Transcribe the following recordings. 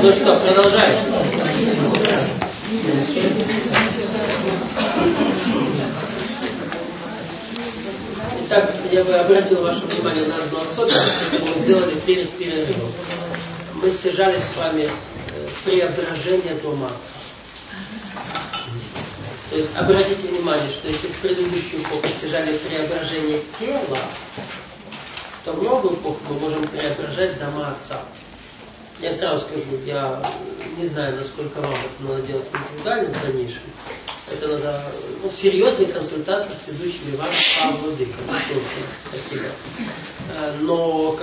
Ну что, продолжаем. Итак, я бы обратил ваше внимание на одну особенность, которую мы сделали перед перерывом. Мы стяжали с вами преображение дома Отца. То есть обратите внимание, что если в предыдущую эпоху стяжали преображение тела, то в новую эпоху мы можем преображать дома Отца. Я сразу скажу, я не знаю, насколько вам это надо делать индивидуально в дальнейшем. Это надо серьезные консультации с ведущими ваших владыков. Спасибо. Но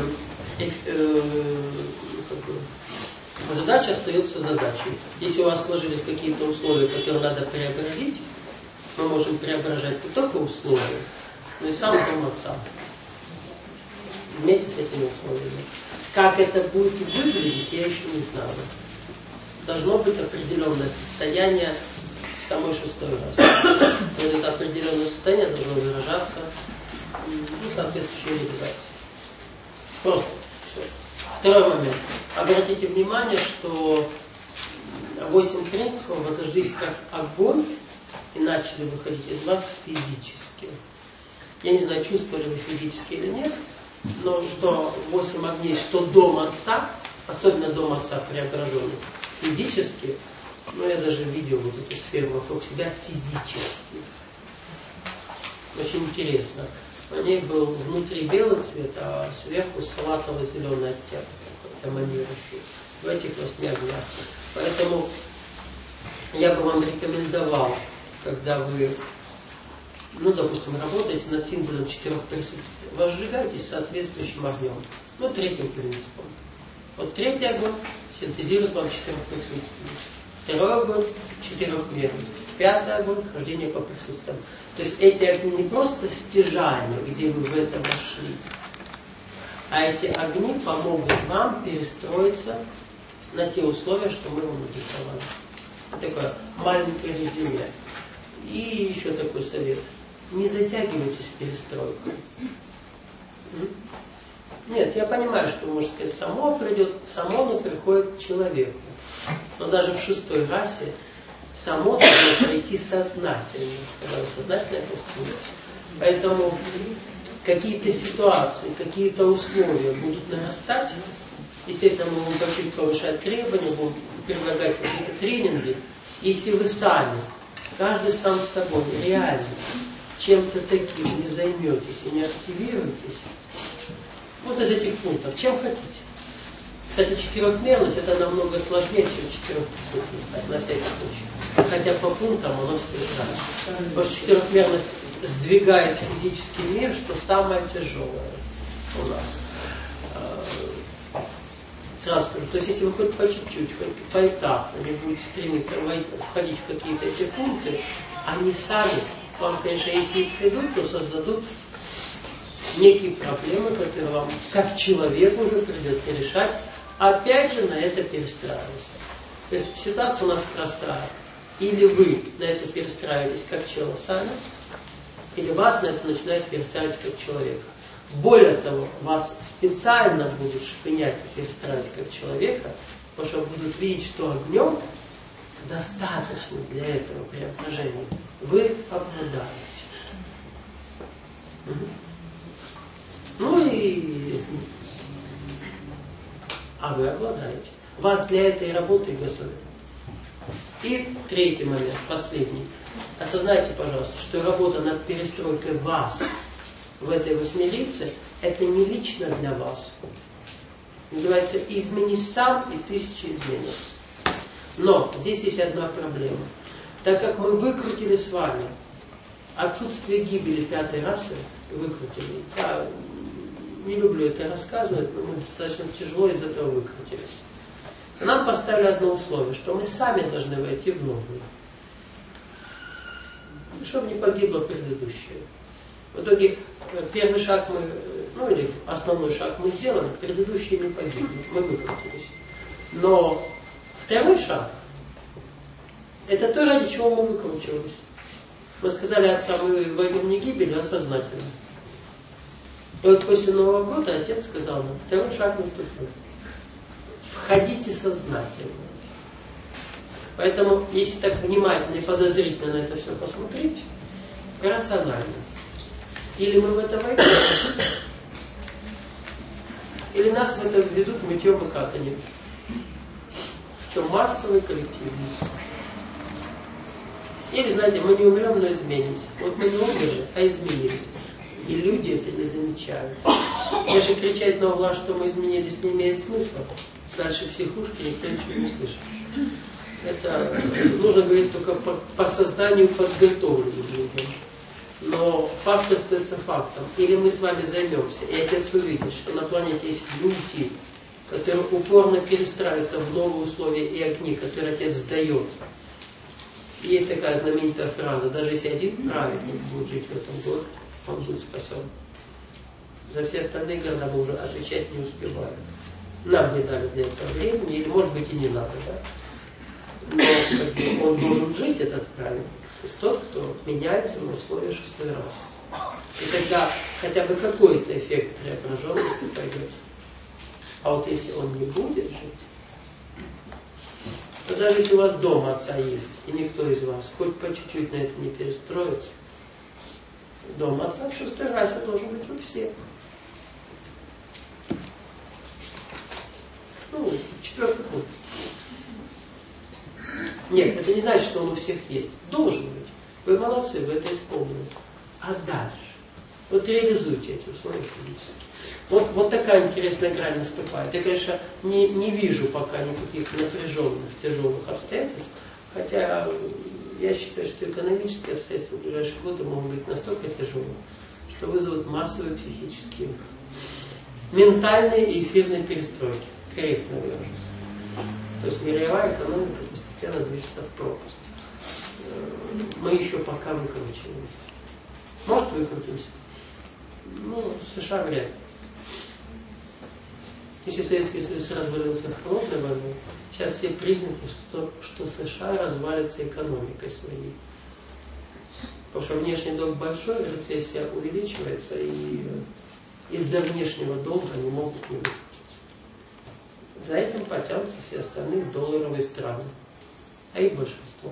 задача остается задачей. Если у вас сложились какие-то условия, которые надо преобразить, мы можем преображать не только условия, но и сам дом Отца. Вместе с этими условиями. Как это будет выглядеть, я еще не знаю. Должно быть определенное состояние самой шестой расы. Это определенное состояние должно выражаться в соответствующей реализации. Просто все. Второй момент. Обратите внимание, что 8 принципов возложились как огонь и начали выходить из вас физически. Я не знаю, чувствовали вы физически или нет, но что 8 огней, что дом Отца, особенно дом Отца преображенный, физически, я даже видел вот эту сферу вокруг себя физически. Очень интересно. На ней был внутри белый цвет, а сверху салатово-зеленый оттенок, эманирующий в этих 8 огнях. Поэтому я бы вам рекомендовал, когда вы, допустим, работаете над символом 4 присутствий, возжигайтесь соответствующим огнем. Третьим принципом. Вот третий огонь синтезирует вам 4 присутствий. Второй огонь — 4-мерный. 5-й огонь — хождение по присутствиям. То есть эти огни не просто стяжания, где вы в это вошли, а эти огни помогут вам перестроиться на те условия, что мы вам надиктовали. Вот такое маленькое резюме. И еще такой совет. Не затягивайтесь в перестройку. Нет, я понимаю, что вы можете сказать, само придет, само оно приходит к человеку. Но даже в шестой расе само должно пройти сознательно, когда вы сознательно это устроите. Поэтому какие-то ситуации, какие-то условия будут нарастать. Естественно, мы будем чуть повышать требования, будем предлагать какие-то тренинги. Если вы сами, каждый сам с собой, реально чем-то таким не займетесь и не активируетесь, вот из этих пунктов, чем хотите. Кстати, 4-мерность это намного сложнее, чем 4-присутственность, на всякий случай. Хотя по пунктам оно специально. Потому что 4-мерность сдвигает физический мир, что самое тяжелое у нас. Сразу скажу, то есть если вы хоть по чуть-чуть, хоть поэтапно не будете стремиться входить в какие-то эти пункты, они сами вам, конечно, если и придут, то создадут некие проблемы, которые вам, как человеку, уже придется решать, опять же на это перестраиваться. То есть ситуация у нас простая. Или вы на это перестраиваетесь как чело сами, или вас на это начинает перестраивать как человека. Более того, вас специально будут шпынять и перестраивать как человека, потому что будут видеть, что огнем достаточно для этого преображения вы обладаете. Вы обладаете. Вас для этой работы готовят. И третий момент, последний. Осознайте, пожалуйста, что работа над перестройкой вас в этой восьмерице, это не лично для вас. Называется «изменись сам, и тысячи изменятся». Но здесь есть одна проблема. Так как мы выкрутили с вами отсутствие гибели 5-й расы, выкрутили. Я не люблю это рассказывать, но мы достаточно тяжело из этого выкрутились. Нам поставили одно условие, что мы сами должны войти в новую. Чтобы не погибло предыдущее. В итоге первый шаг мы, или основной шаг мы сделали, предыдущие не погибли, мы выкрутились. Но второй шаг, это то, ради чего мы выкручивались. Мы сказали отцам, мы войдем не гибелью, а сознательно. И вот после Нового года отец сказал нам, второй шаг наступил. входите сознательно. Поэтому, если так внимательно и подозрительно на это все посмотреть, рационально. Или мы в это войдем, или нас в это введут мытьем и катанием. В чем массовый коллективизм. Или, знаете, мы не умрем, но изменимся. Вот мы не умерли, а изменились. И люди это не замечают. Даже кричать на углах, что мы изменились, не имеет смысла. Дальше психушки никто ничего не слышит. Это нужно говорить только по сознанию подготовленным людям. Но факт остается фактом. Или мы с вами займемся, и отец увидит, что на планете есть люди, которые упорно перестраиваются в новые условия и огни, которые отец дает. Есть такая знаменитая фраза: даже если один праведник будет жить в этом городе, он будет спасен. За все остальные города мы уже отвечать не успеваем. Нам не дали для этого времени, или может быть и не надо, да? Но как бы, он должен жить, этот праведник. То есть тот, кто меняется на условия 6-й раз. И тогда хотя бы какой-то эффект преображенности пойдет. А вот если он не будет жить, то даже если у вас дом отца есть, и никто из вас хоть по чуть-чуть на это не перестроится, дом отца в 6-й расе должен быть у всех. Ну, 4-й пункт. Нет, это не значит, что он у всех есть. Должен быть. Вы молодцы, вы это исполнили. А дальше? Вот реализуйте эти условия физически. Вот такая интересная грань наступает. Я, конечно, не вижу пока никаких напряженных, тяжелых обстоятельств, хотя я считаю, что экономические обстоятельства в ближайшие годы могут быть настолько тяжелые, что вызовут массовые психические, ментальные и эфирные перестройки. Корректно выражусь. То есть мировая экономика постепенно движется в пропасть. Мы еще пока выкручиваемся. Может, выкрутимся? Ну, США вряд ли. Если Советский Союз развалился холодной войной, сейчас все признаки, что США развалится экономикой своей. Потому что внешний долг большой, рецессия увеличивается, и из-за внешнего долга они могут не выкрутиться. За этим потянутся все остальные долларовые страны, а их большинство.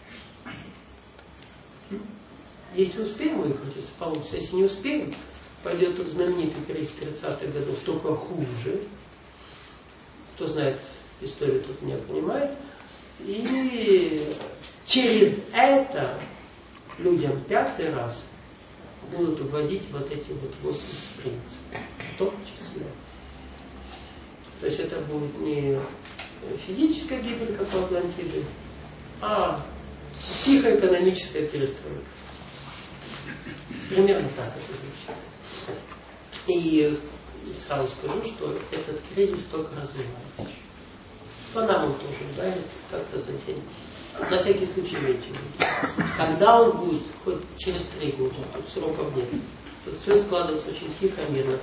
Если успеем выкрутиться, получится. Если не успеем, пойдет тот знаменитый кризис 30-х годов, только хуже. Кто знает историю, тот меня понимает. И через это людям 5-й раз будут вводить вот эти вот 8 принципов, в том числе. То есть это будет не физическая гибель, как у Атлантиды, а психоэкономическая перестройка. Примерно так это звучит. И сразу скажу, что этот кризис только развивается. По нам он тоже ударит, как-то затянет. На всякий случай имейте в виду. Когда он будет, хоть через 3 года, тут сроков нет. Тут все складывается очень тихо, мирно.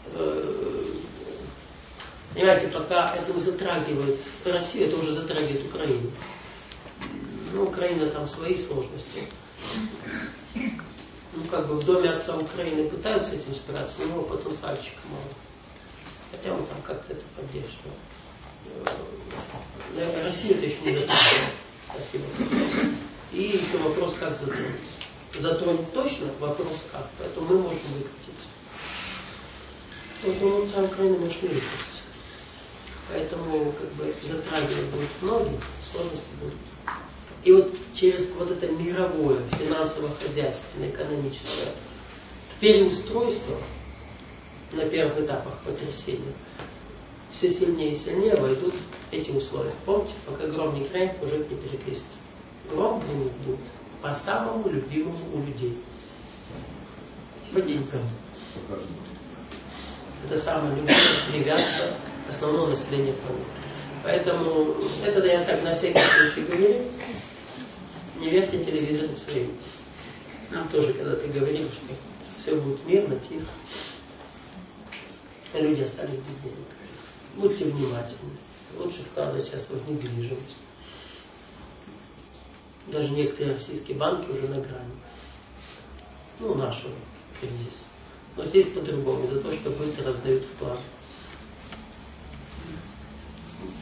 Понимаете, пока это не затрагивает Россию, это уже затрагивает Украину. Ну, Украина там свои сложности. Ну, как бы в доме отца Украины пытаются с этим справиться, но у него потенциальчика мало. Хотя он там как-то это поддерживает. Россия это еще не затронула. Спасибо. И еще вопрос, как затронуть. Затронуть точно, вопрос как. Поэтому мы можем выкрутиться. Поэтому отца Украины может не выкрутиться. Поэтому как бы затрагивать будет многие, сложности будут. И вот через вот это мировое, финансово-хозяйственное, экономическое переустройство на первых этапах потрясения все сильнее и сильнее войдут эти условия. Помните, пока гром не грянет, мужик не перекрестится. Гром гремит будет по самому любимому у людей. По деньгам. Это самая любимая привязка основного населения планеты. Поэтому это я так на всякий случай говорю. Не верьте телевизору своим. Нам тоже когда-то говорили, что все будет мирно, тихо. А люди остались без денег. Будьте внимательны. Лучше вкладывать сейчас в недвижимость. Даже некоторые российские банки уже на грани. Ну, нашего кризиса. Но здесь по-другому, из-за того, что быстро раздают вклады.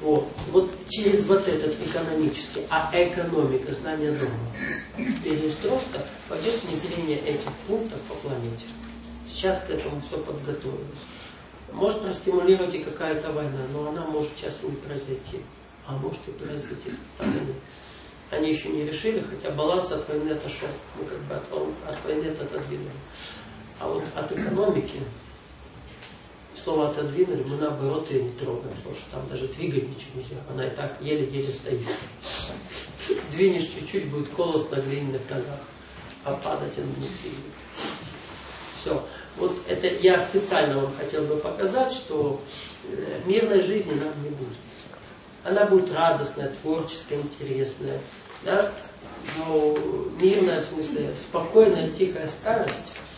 Вот через вот этот экономический, а экономика, знание дома, переустройство, пойдет внедрение этих пунктов по планете. Сейчас к этому все подготовилось. Может простимулировать и какая-то война, но она может сейчас не произойти. А может и произойти. Они еще не решили, хотя баланс от войны отошел. Мы как бы от войны это отодвинули. А вот от экономики, слово отодвинули, мы наоборот ее не трогаем, потому что там даже двигать ничего нельзя. Она и так еле-еле стоит. Двинешь чуть-чуть, будет колос на глиняных ногах, а падать он не сильно. Все. Вот это я специально вам хотел бы показать, что мирной жизни нам не будет. Она будет радостная, творческая, интересная. Да? Но мирная, в смысле, спокойная, тихая старость.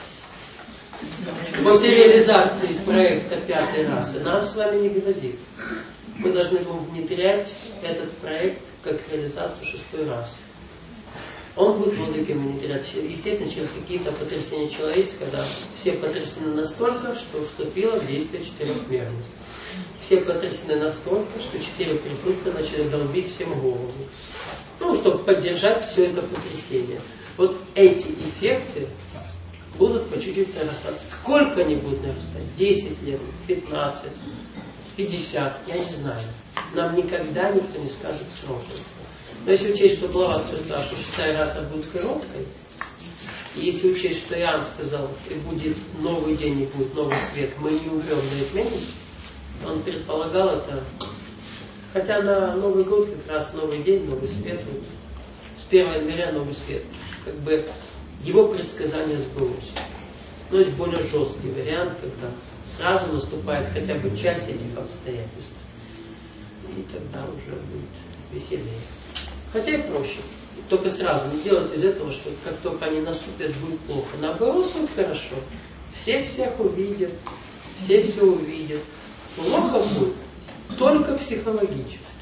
После реализации проекта «Пятой расы» нам с вами не грозит. Мы должны будем внедрять этот проект как реализацию 6-й расы. Он будет владыками внедрять, естественно, через какие-то потрясения человечества, когда все потрясены настолько, что вступило в действие четырехмерность. Все потрясены настолько, что 4 присутствия начали долбить всем голову. Ну, чтобы поддержать все это потрясение. Вот эти эффекты будут по чуть-чуть нарастать. Сколько они будут нарастать? 10 лет, 15, 50, я не знаю. Нам никогда никто не скажет срока. Но если учесть, что Блаватский сказал, что 6-я раса будет короткой, и если учесть, что Иоанн сказал, и будет новый день, и будет новый свет, мы не умрем, но изменимся, он предполагал это, хотя на Новый год как раз новый день, новый свет, вот, с 1 января новый свет, как бы его предсказание сбылось. Но есть более жесткий вариант, когда сразу наступает хотя бы часть этих обстоятельств, и тогда уже будет веселее. Хотя и проще. Только сразу не делать из этого, что как только они наступят, будет плохо. Наоборот, будет хорошо. Все всех увидят, все все увидят. Плохо будет только психологически.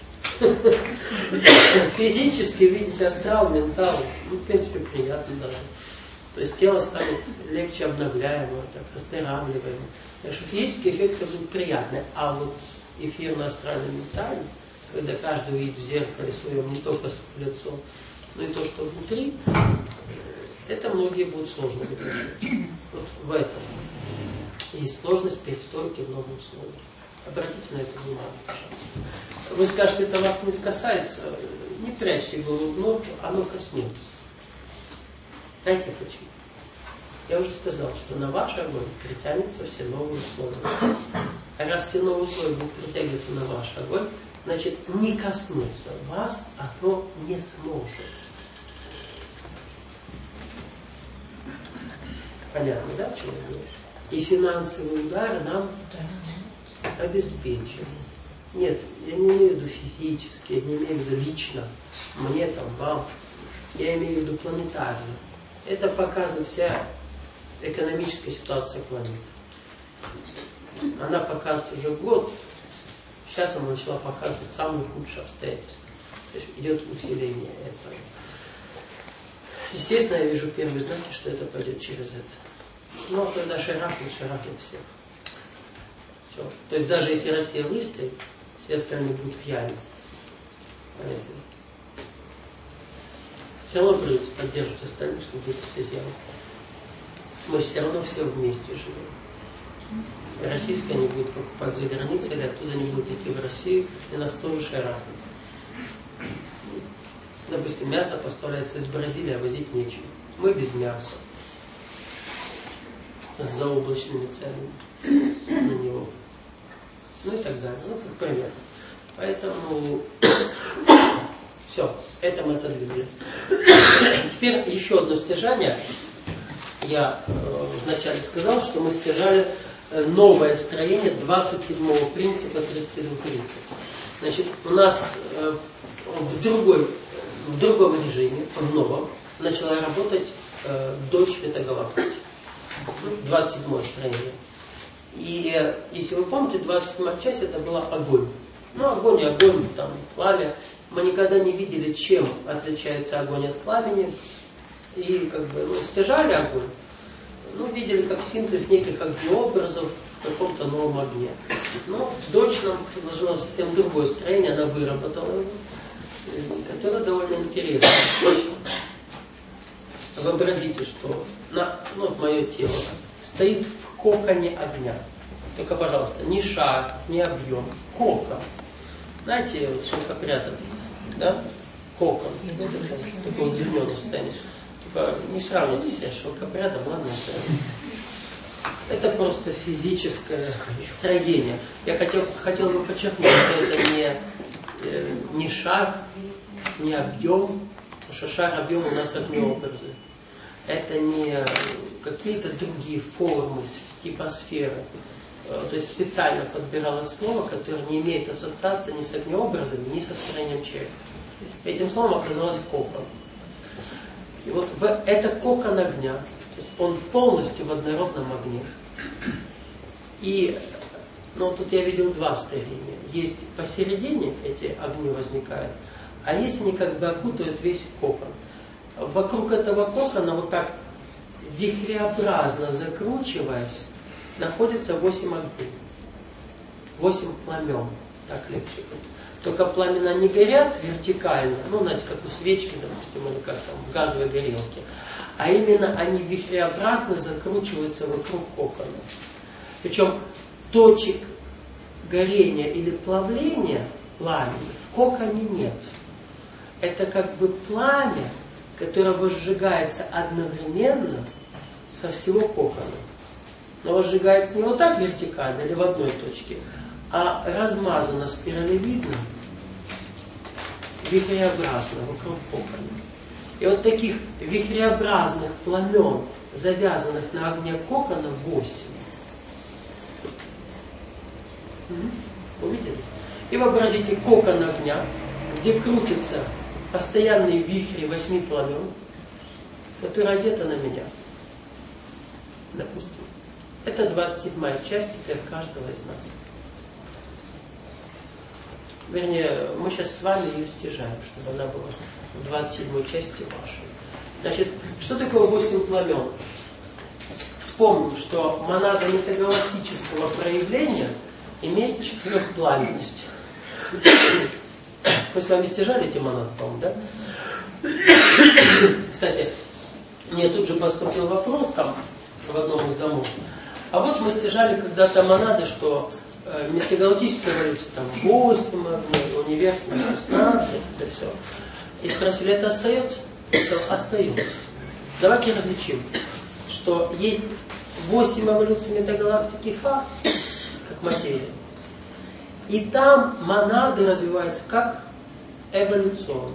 Физически видеть астрал, ментал, ну, в принципе, приятно даже. То есть тело станет легче обновляемым, так, оздоравливаемым. Так что физические эффекты будут приятны. А вот эфирно-астральный ментальный, когда каждый увидит в зеркале своем не только лицо, но и то, что внутри, это многие будут сложно выдержать. Вот в этом есть сложность перестройки в новом условии. Обратите на это внимание, пожалуйста. Вы скажете, это вас не касается, не прячьте голову, но оно коснется. Знаете почему? Я уже сказал, что на ваш огонь притянутся все новые условия. А раз все новые условия будут притягиваться на ваш огонь, значит, не коснуться вас оно не сможет. Понятно, да, в чем я говорю? И финансовый удар нам обеспечен. Нет, я не имею в виду физически, я не имею в виду лично, мне там, вам. Я имею в виду планетарно. Это показывает вся экономическая ситуация планеты. Она показывает уже год. Сейчас она начала показывать самые худшие обстоятельства. То есть идет усиление этого. Естественно, я вижу первые знаки, что это пойдет через это. Но когда шарахнет всех. Все. То есть даже если Россия выстоит, все остальные будут в яме. Понятно? Все равно придется поддерживать остальных, чтобы быть из ямы. Мы все равно все вместе живем. Российские они будут покупать за границей, или оттуда они будут идти в Россию, и нас тоже шарахнут. Допустим, мясо поставляется из Бразилии, а возить нечего. Мы без мяса. С заоблачными ценами на него. Ну и так далее. Ну, как пример. Поэтому все, это мы отодвинули. Теперь еще одно стяжание. Я вначале сказал, что мы стяжали новое строение 27-го принципа 32 принцип. Значит, у нас в другом режиме, в новом, начала работать дочь метагалактики. 27-е строение. И если вы помните, 27-я часть это была огонь. Ну, огонь и огонь, там, пламя. Мы никогда не видели, чем отличается огонь от пламени. И как бы, стяжали огонь. Ну, видели как синтез неких огнеобразов в каком-то новом огне. Но дочь нам предложила совсем другое строение, она выработала его, которое довольно интересно. Вообразите, что мое тело стоит в коконе огня. Только, пожалуйста, ни шар, ни объем. Кокон. Знаете, вот шелкопряд этот, да? Кокон. Такое удлиненное состояние. Только не сравнивайте себя с шелкопрядом, ладно? Это просто физическое строение. Я хотел бы подчеркнуть, что это не шар, не объем, потому что шар, объем у нас огнеобразы. Это не какие-то другие формы, типа сферы. То есть специально подбиралось слово, которое не имеет ассоциации ни с огнеобразами, ни со строением человека. Этим словом оказалось кокон. И вот это кокон огня. То есть он полностью в однородном огне. И тут я видел два строения. Есть посередине эти огни возникают, а есть они как бы окутывают весь кокон. Вокруг этого кокона вот так вихреобразно закручиваясь, находится 8 огней. 8 пламен. Так легче будет. Только пламена не горят вертикально, знаете, как у свечки, допустим, или как там в газовой горелке. А именно они вихреобразно закручиваются вокруг кокона. Причем точек горения или плавления пламени в коконе нет. Это как бы пламя, которое возжигается одновременно со всего кокона. Но возжигается не вот так вертикально или в одной точке, а размазано спиралевидно, вихреобразно вокруг кокона. И вот таких вихреобразных пламен, завязанных на огне кокона, 8. Увидели? И вообразите кокон огня, где крутятся постоянные вихри 8 пламен, которые одеты на меня. Допустим. Это 27-я часть теперь каждого из нас. Вернее, мы сейчас с вами ее стяжаем, чтобы она была в 27-й части вашей. Значит, что такое 8 пламен? Вспомним, что монада метагалактического проявления имеет 4-пламенность. Мы с вами стяжали эти монады, по-моему, да? Кстати, мне тут же поступил вопрос там в одном из домов. А вот мы стяжали когда-то монады, что метагалактическая эволюция там 8 огней, универсум 16, это все. И спросили, это остается? Это остается. Давайте различим, что есть 8 эволюций метагалактики Фа, как материя. И там монады развиваются как эволюционно.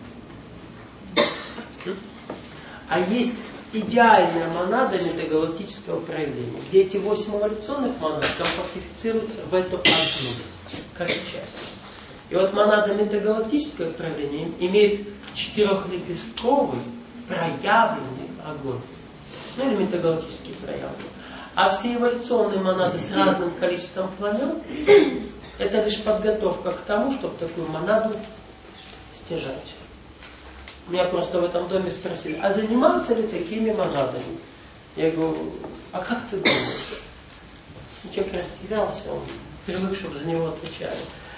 А есть идеальная монада метагалактического проявления, где эти 8 эволюционных монад компактифицируются в эту одну, как часть. И вот монада метагалактического проявления имеет 4-лепестковый проявленный огонь. Или метагалактический проявленный. А все эволюционные монады с разным количеством пламен — это лишь подготовка к тому, чтобы такую монаду стяжать. Меня просто в этом доме спросили, а заниматься ли такими монадами? Я говорю, а как ты думаешь? Человек растерялся, он привык, чтобы за него отвечали.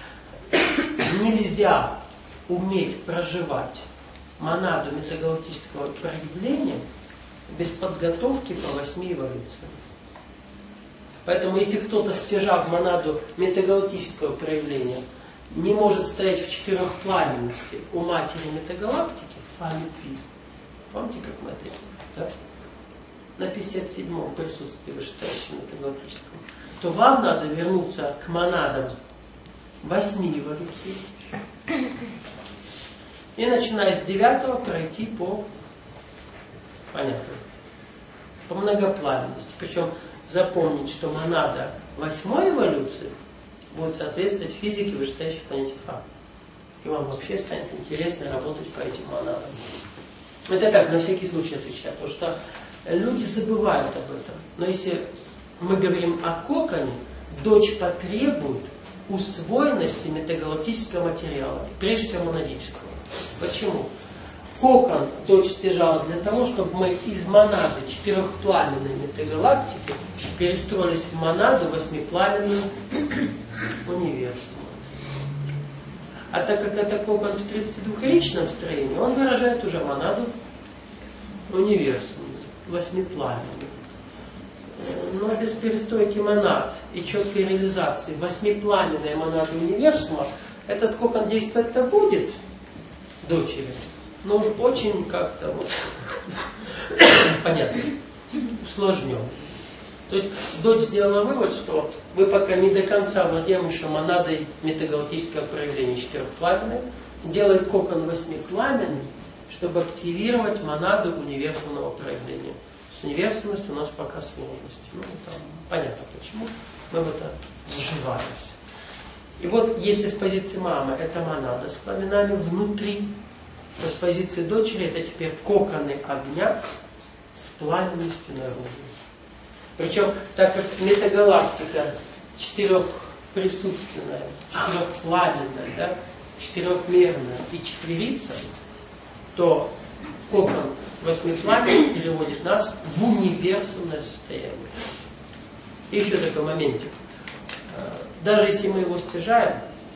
Нельзя уметь проживать монаду метагалактического проявления без подготовки по 8 эволюциям. Поэтому если кто-то, стяжав монаду метагалактического проявления, не может стоять в 4-пламенности у матери метагалактики, Фа-любви. Помните, как мы это делали? Да? На 57-м присутствии вышестоящего метагалактического. То вам надо вернуться к монадам 8 эволюций. И начиная с 9-го пройти по многопламенности. Причем запомнить, что монада 8-й эволюции будет соответствовать физике вышестоящей планете Фа. И вам вообще станет интересно работать по этим монадам. Это так, на всякий случай отвечаю, потому что люди забывают об этом. Но если мы говорим о коконе, дочь потребует усвоенности метагалактического материала, прежде всего монадического. Почему? Кокон дочь стяжала для того, чтобы мы из монады 4-пламенной метагалактики перестроились в монаду 8-пламенную универсума. А так как это кокон в 32-ричном строении, он выражает уже монаду универсума, восьмипламенную. Но без перестройки монад и четкой реализации восьмипламенной монады универсума этот кокон действовать-то будет дочери, но уж очень как-то вот понятно, усложнен. То есть дочь сделала вывод, что вы пока не до конца владеем еще монадой метагалактического проявления четырехпламенной, делает кокон восьмипламенный, чтобы активировать монаду универсального проявления. С универсальностью у нас пока сложности. Ну, там понятно почему. Мы в это вживаемся. И вот если с позиции мамы это монада с пламенами внутри, то с позиции дочери это теперь коконы огня с пламенностью наружу. Причем, так как метагалактика четырехприсутственная, четырехпламенная, да, четырехмерная и четверица, то кокон восьмипламенный переводит нас в универсумное состояние. И еще такой моментик. Даже если мы его стяжаем,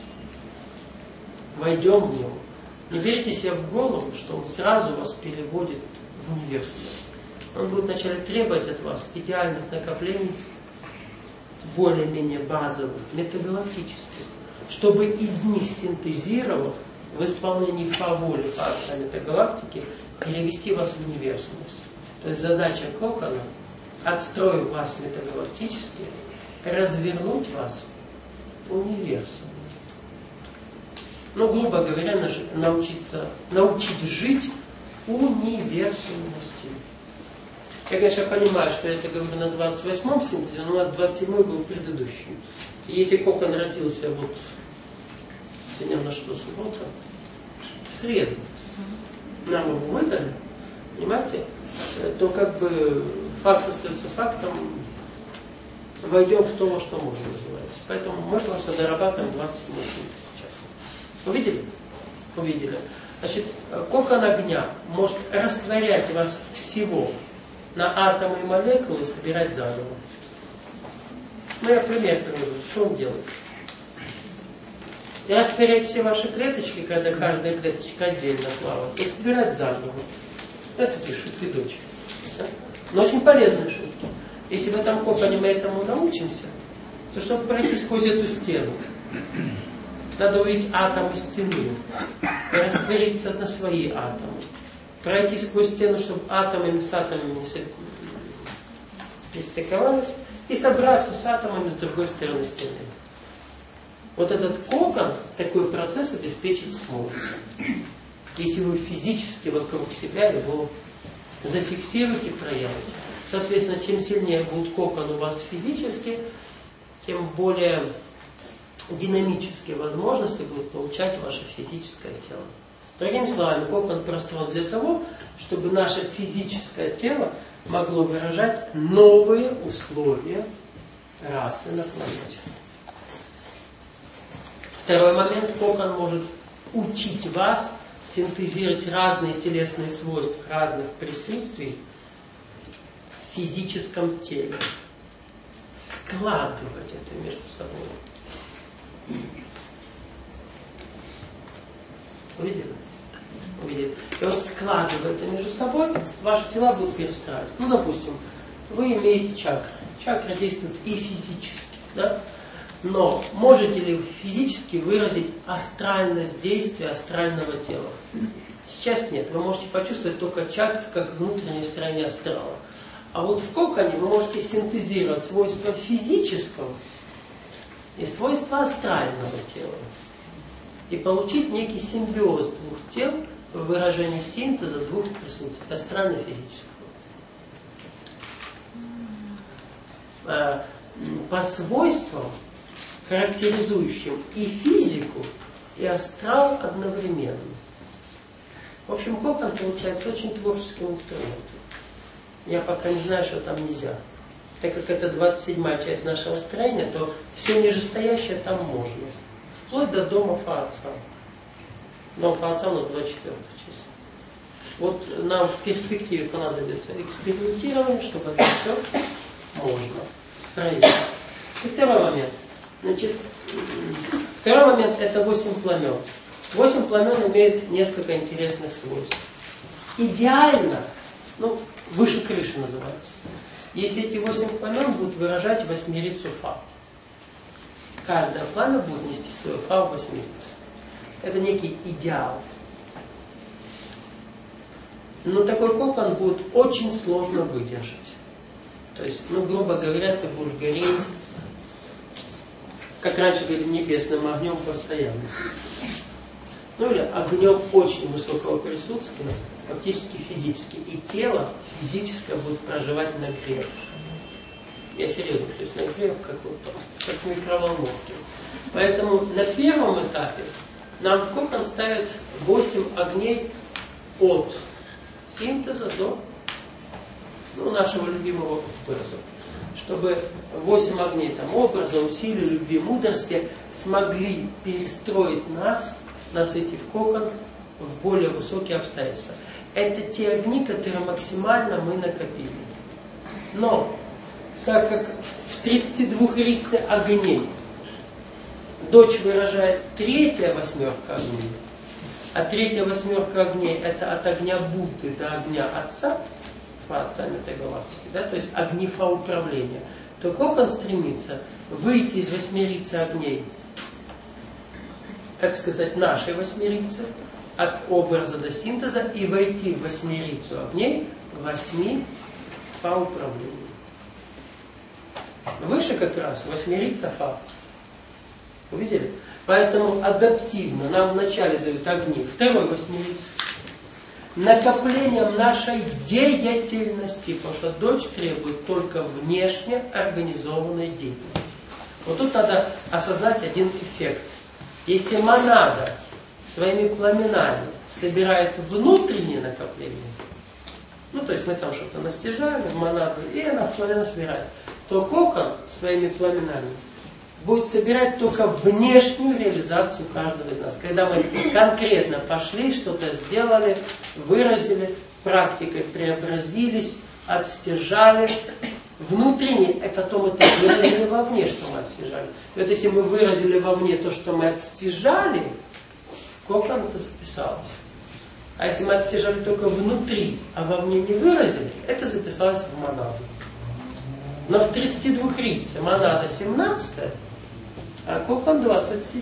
войдем в него, не берите себе в голову, что он сразу вас переводит в универсумное. Он будет вначале требовать от вас идеальных накоплений, более-менее базовых, метагалактических, чтобы из них синтезировав в исполнении фа-воли, факта метагалактики, перевести вас в универсальность. То есть задача кокона, отстроив вас метагалактически, развернуть вас в универсум. Ну, грубо говоря, научить жить универсальностью. Я, конечно, понимаю, что я это говорю на 28-м синтезе, но у нас 27-й был предыдущий. И если кокон родился вот сегодня на что, суббота, в среду, нам его выдали, понимаете, то как бы факт остается фактом, войдем в то, во что можно, называется. Поэтому мы просто дорабатываем 27-й синтез сейчас. Увидели? Увидели. Значит, кокон огня может растворять вас всего на атомы и молекулы и собирать заново. Ну, я пример приведу. Что он делает? И растворять все ваши клеточки, когда каждая клеточка отдельно плавает, и собирать заново. Это такие шутки дочери. Да? Но очень полезные шутки. Если в этом коконе мы этому научимся, то чтобы пройти сквозь эту стену, надо увидеть атомы стены и раствориться на свои атомы. Пройти сквозь стену, чтобы атомами с атомами не стыковались, и собраться с атомами с другой стороны стены. Вот этот кокон такой процесс обеспечить сможет. Если вы физически вокруг себя его зафиксируете, проявите. Соответственно, чем сильнее будет кокон у вас физически, тем более динамические возможности будет получать ваше физическое тело. Другими словами, кокон простроен для того, чтобы наше физическое тело могло выражать новые условия расы на планете. Второй момент, кокон может учить вас синтезировать разные телесные свойства разных присутствий в физическом теле. Складывать это между собой. Увидели? Увидели. И вот складывая это между собой, ваши тела будут перестраивать. Ну, допустим, вы имеете чакры. Чакра действует и физически, да? Но можете ли вы физически выразить астральность действия астрального тела? Сейчас нет. Вы можете почувствовать только чакры как внутреннее строение астрала. А вот в коконе вы можете синтезировать свойства физического и свойства астрального тела. И получить некий симбиоз двух тел в выражении синтеза двух присутствий, астрально физического. По свойствам, характеризующим и физику, и астрал одновременно. В общем, кокон получается очень творческим инструментом. Я пока не знаю, что там нельзя. Так как это 27-я часть нашего строения, то все нижестоящее там можно. Вплоть до дома Фа-Отца. Дом Фа-Отца у нас 24 числа. Вот нам в перспективе понадобится экспериментирование, чтобы это все можно проверить. И второй момент. Значит, Второй момент – это 8 пламен. 8 пламен имеет несколько интересных свойств. Идеально, выше крыши называется, если эти 8 пламен будут выражать восьмерицу фа. Каждое пламя будет нести свое фа в восьмерицу. Это некий идеал. Но такой кокон будет очень сложно выдержать. То есть, грубо говоря, ты будешь гореть, как раньше говорили, небесным огнем постоянно. Или огнем очень высокого присутствия, фактически физически. И тело физически будет проживать нагрев. Я серьезно, то есть нагрев как в микроволновке. Поэтому на первом этапе нам в кокон ставят 8 огней от синтеза до нашего любимого образа. Чтобы 8 огней образа, усилия, любви, мудрости смогли перестроить нас, насытив кокон в более высокие обстоятельства. Это те огни, которые максимально мы накопили. Но, так как в 32 рице огней дочь выражает третья восьмерка огней, а третья восьмерка огней это от огня Будды до огня Отца, Отца метагалактики, то есть огни фа управления, то кокон стремится выйти из восьмерицы огней, так сказать, нашей восьмерицы, от образа до синтеза, и войти в восьмерицу огней 8 фа управления. Выше как раз восьмерица фа. Увидели? Поэтому адаптивно нам вначале дают огни второй восьмерицы, накоплением нашей деятельности, потому что дочь требует только внешне организованной деятельности. Вот тут надо осознать один эффект. Если монада своими пламенами собирает внутреннее накопление, то есть мы там что-то настижали, монаду, и она в пламена собирает, то кокон своими пламенами будет собирать только внешнюю реализацию каждого из нас. Когда мы конкретно пошли, что-то сделали, выразили, практикой преобразились, отстяжали, внутренне, и потом это выразили вовне, что мы отстяжали. И вот если мы выразили вовне то, что мы отстяжали, кокон это записалось. А если мы отстяжали только внутри, а вовне не выразили, это записалось в монаду. Но в 32 рице монада 17, а кокон 27.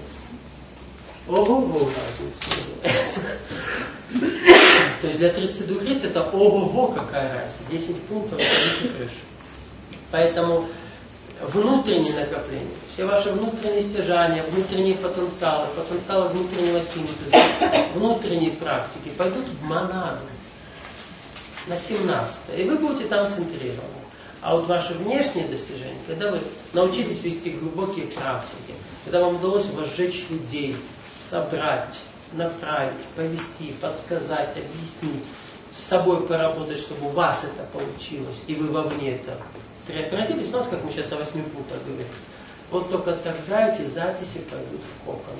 Ого-го разница. То есть для 32 риц это ого-го какая разница. 10 пунктов выше крыши. Поэтому внутреннее накопление, все ваши внутренние стяжания, внутренние потенциалы, потенциалы внутреннего синтеза, внутренние практики пойдут в монаду на 17. И вы будете там центрированы. А вот ваши внешние достижения, когда вы научились вести глубокие практики, когда вам удалось возжечь людей, собрать, направить, повести, подсказать, объяснить, с собой поработать, чтобы у вас это получилось, и вы вовне это преобразились, вот как мы сейчас о 8 пунктах говорим. Вот только тогда эти записи пойдут в кокон.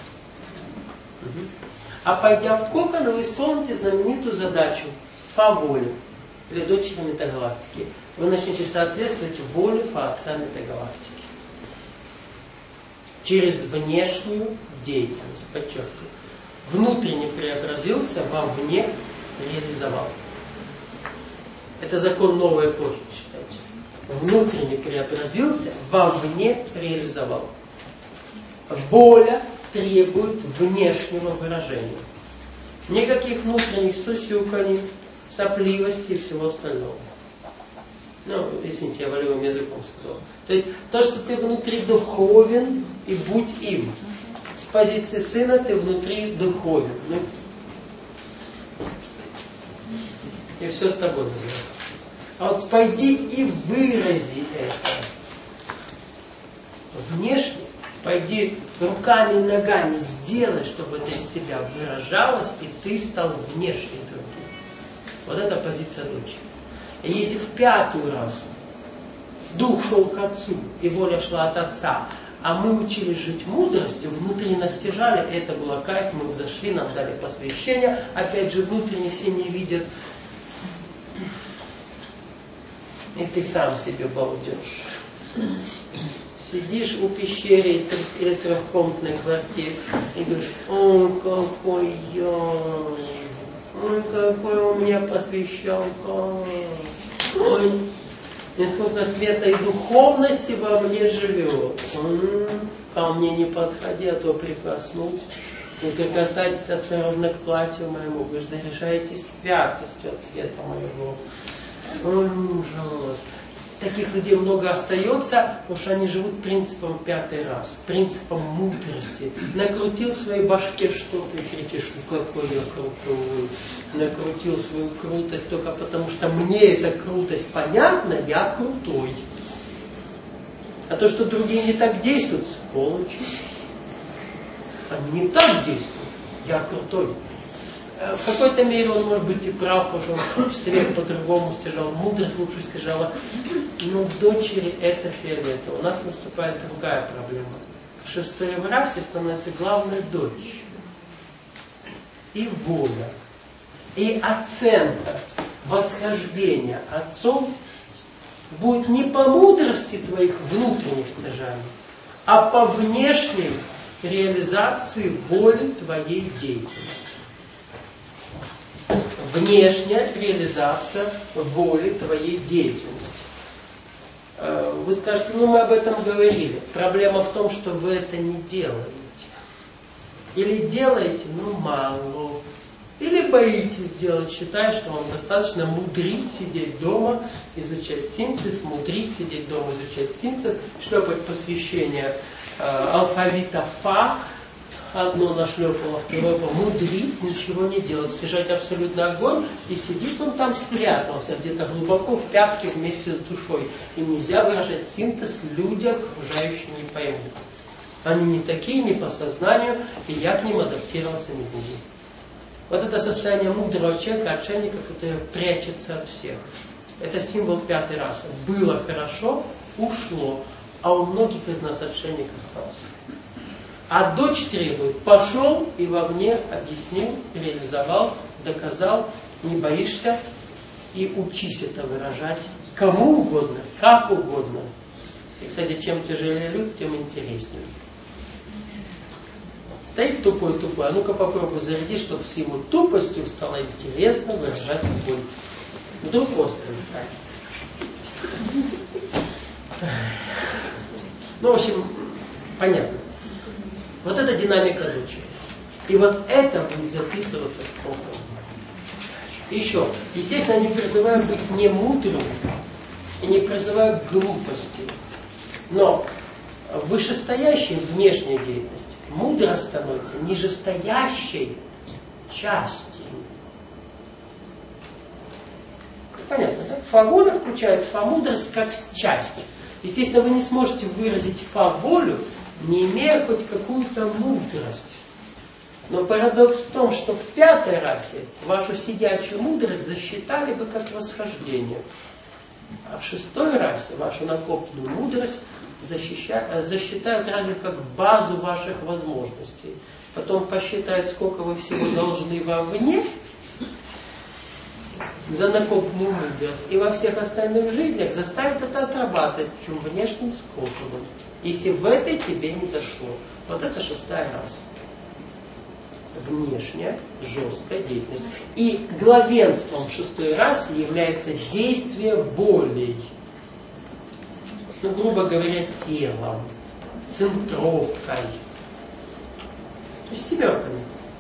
А пойдя в кокон, вы исполните знаменитую задачу фа-воли, или дочери метагалактики. Вы начнете соответствовать воле Фа-Отца метагалактики. Через внешнюю деятельность, подчеркиваю. Внутренне преобразился, вовне реализовал. Это закон новой эпохи, считайте. Внутренне преобразился, вовне реализовал. Воля требует внешнего выражения. Никаких внутренних сусюканий, сопливости и всего остального. Извините, я волевым языком сказал. То есть, то, что ты внутри духовен, и будь им. С позиции сына ты внутри духовен. И все с тобой называется. А вот пойди и вырази это. Внешне, пойди руками и ногами сделай, чтобы это из тебя выражалось, и ты стал внешне другим. Вот это позиция дочери. И если в 5-й раз дух шел к Отцу, и воля шла от Отца, а мы учились жить мудростью, внутренне настижали, и это было кайф, мы взошли, нам дали посвящение, опять же внутренне все не видят, и ты сам себе балдеж. сидишь у пещеры или трехкомнатной квартиры и говоришь, ой, какой я, ой, какой у меня посвящалка, ой, и сколько света и духовности во мне живет. Ко мне не подходи, а то прикоснусь. Вы прикасайтесь осторожно к платью моему, вы же заряжаетесь святостью от света моего. Ой, ужас. Таких людей много остается, потому что они живут принципом пятый раз, принципом мудрости. Накрутил в своей башке что-то и кричишь, какой я крутой. Накрутил свою крутость только потому, что мне эта крутость понятна, я крутой. А то, что другие не так действуют, сволочи. Они не так действуют, я крутой. В какой-то мере он может быть и прав, потому что он свет по-другому стяжал, мудрость лучше стяжала. Но в дочери это фиолетово. У нас наступает другая проблема. В шестой расе становится главная дочь. И воля. И оценка восхождения отцом будет не по мудрости твоих внутренних стяжаний, а по внешней реализации воли твоей деятельности. Внешняя реализация воли твоей деятельности. Вы скажете, ну мы об этом говорили. Проблема в том, что вы это не делаете. Или делаете, но мало. Или боитесь делать, считая, что вам достаточно мудрить, сидеть дома, изучать синтез, мудрить, сидеть дома, изучать синтез, шлепать посвящение алфавита Фа, одно нашлепало, второе помудрить, ничего не делать, стяжать абсолютно огонь, и сидит он там спрятался, где-то глубоко в пятке вместе с душой. И нельзя выражать синтез, люди окружающие не поймут. Они не такие, не по сознанию, и я к ним адаптироваться не буду. Вот это состояние мудрого человека, отшельника, который прячется от всех. Это символ пятой расы. Было хорошо, ушло, а у многих из нас отшельник остался. А дочь требует, пошел и вовне объяснил, реализовал, доказал, не боишься и учись это выражать кому угодно, как угодно. И, кстати, чем тяжелее люд, тем интереснее. Стоит тупой, а ну-ка попробуй заряди, чтобы с его тупостью стало интересно выражать боль. Вдруг острый станет. Ну, в общем, понятно. Вот это динамика дочери. И вот это будет записываться в прошлом. Еще. Естественно, не призываю быть не мудрым и не призываю к глупости. Но в вышестоящей внешней деятельности мудрость становится нижестоящей частью. Понятно, да? Фа-воля включает фа-мудрость как часть. Естественно, вы не сможете выразить фа-волю, не имея хоть какую-то мудрость. Но парадокс в том, что в пятой расе вашу сидячую мудрость засчитали бы как восхождение. А в шестой расе вашу накопленную мудрость засчитают разве как базу ваших возможностей. Потом посчитают, сколько вы всего должны вовне за накопленную мудрость. И во всех остальных жизнях заставит это отрабатывать, причем внешним способом. Если в этой тебе не дошло. Вот это шестая раса. Внешняя, жесткая деятельность. И главенством шестой расы является действие волей. Ну, грубо говоря, телом, центровкой. То есть семерками.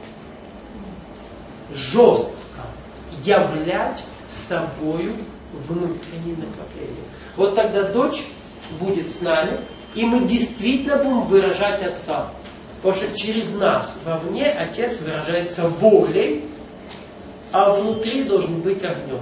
Жестко являть собою внутренние накопления. Вот тогда дочь будет с нами, и мы действительно будем выражать Отца. Потому что через нас вовне Отец выражается волей, а внутри должен быть огнем.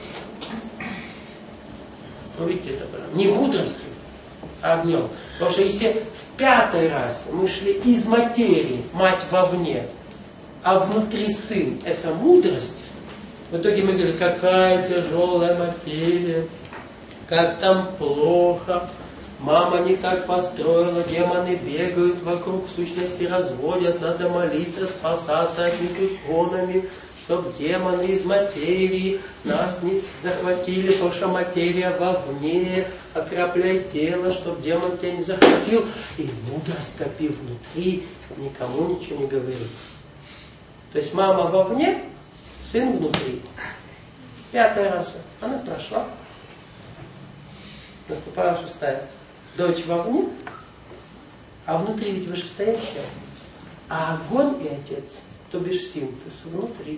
Вы видите это правильно? Не мудростью, а огнем. Потому что если в пятой расе мы шли из материи, мать вовне, а внутри сын, это мудрость, в итоге мы говорим, какая тяжелая материя, как там плохо, мама не так построила, демоны бегают вокруг, в сущности разводят, надо молиться, спасаться от них иконами, чтобы демоны из материи нас не захватили, потому что материя вовне, окропляй тело, чтобы демон тебя не захватил, и мудрость копи внутри, никому ничего не говори. То есть мама вовне, сын внутри. 5-я раса, она прошла. Наступала 6-я. Дочь вовне, а внутри ведь вышестоящая. А огонь и отец, то бишь синтез, внутри.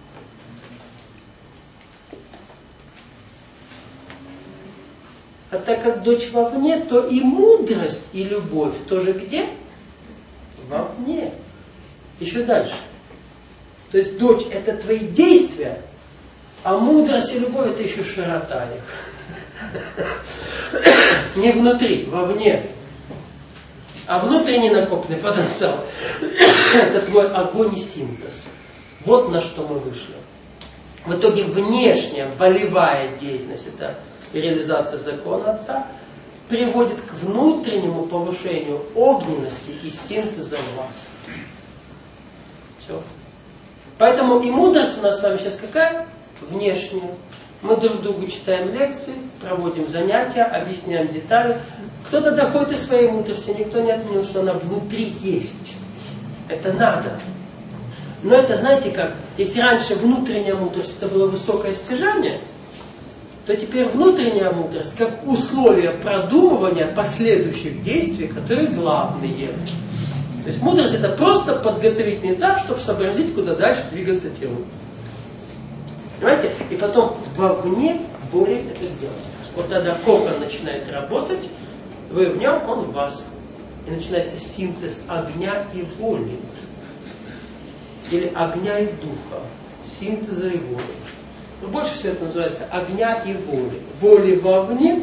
А так как дочь вовне, то и мудрость, и любовь тоже где? Вовне. Еще дальше. То есть дочь это твои действия, а мудрость и любовь это еще широта их. Не внутри, вовне. А внутренний накопленный потенциал это твой огонь и синтез. Вот на что мы вышли. В итоге внешняя болевая деятельность, это реализация закона Отца, приводит к внутреннему повышению огненности и синтеза в вас. Все. Поэтому и мудрость у нас с вами сейчас какая? Внешняя. Мы друг другу читаем лекции, проводим занятия, объясняем детали. Кто-то доходит из своей мудрости, никто не отменил, что она внутри есть. Это надо. Но это, знаете как, если раньше внутренняя мудрость это было высокое стяжание, то теперь внутренняя мудрость как условие продумывания последующих действий, которые главные. То есть мудрость это просто подготовительный этап, чтобы сообразить, куда дальше двигаться телом. Понимаете? И потом вовне воли это сделать. Вот тогда кокон начинает работать, вы в нем, он в вас. И начинается синтез огня и воли. Или огня и духа. Синтеза и воли. Но больше всего это называется огня и воли. Воли вовне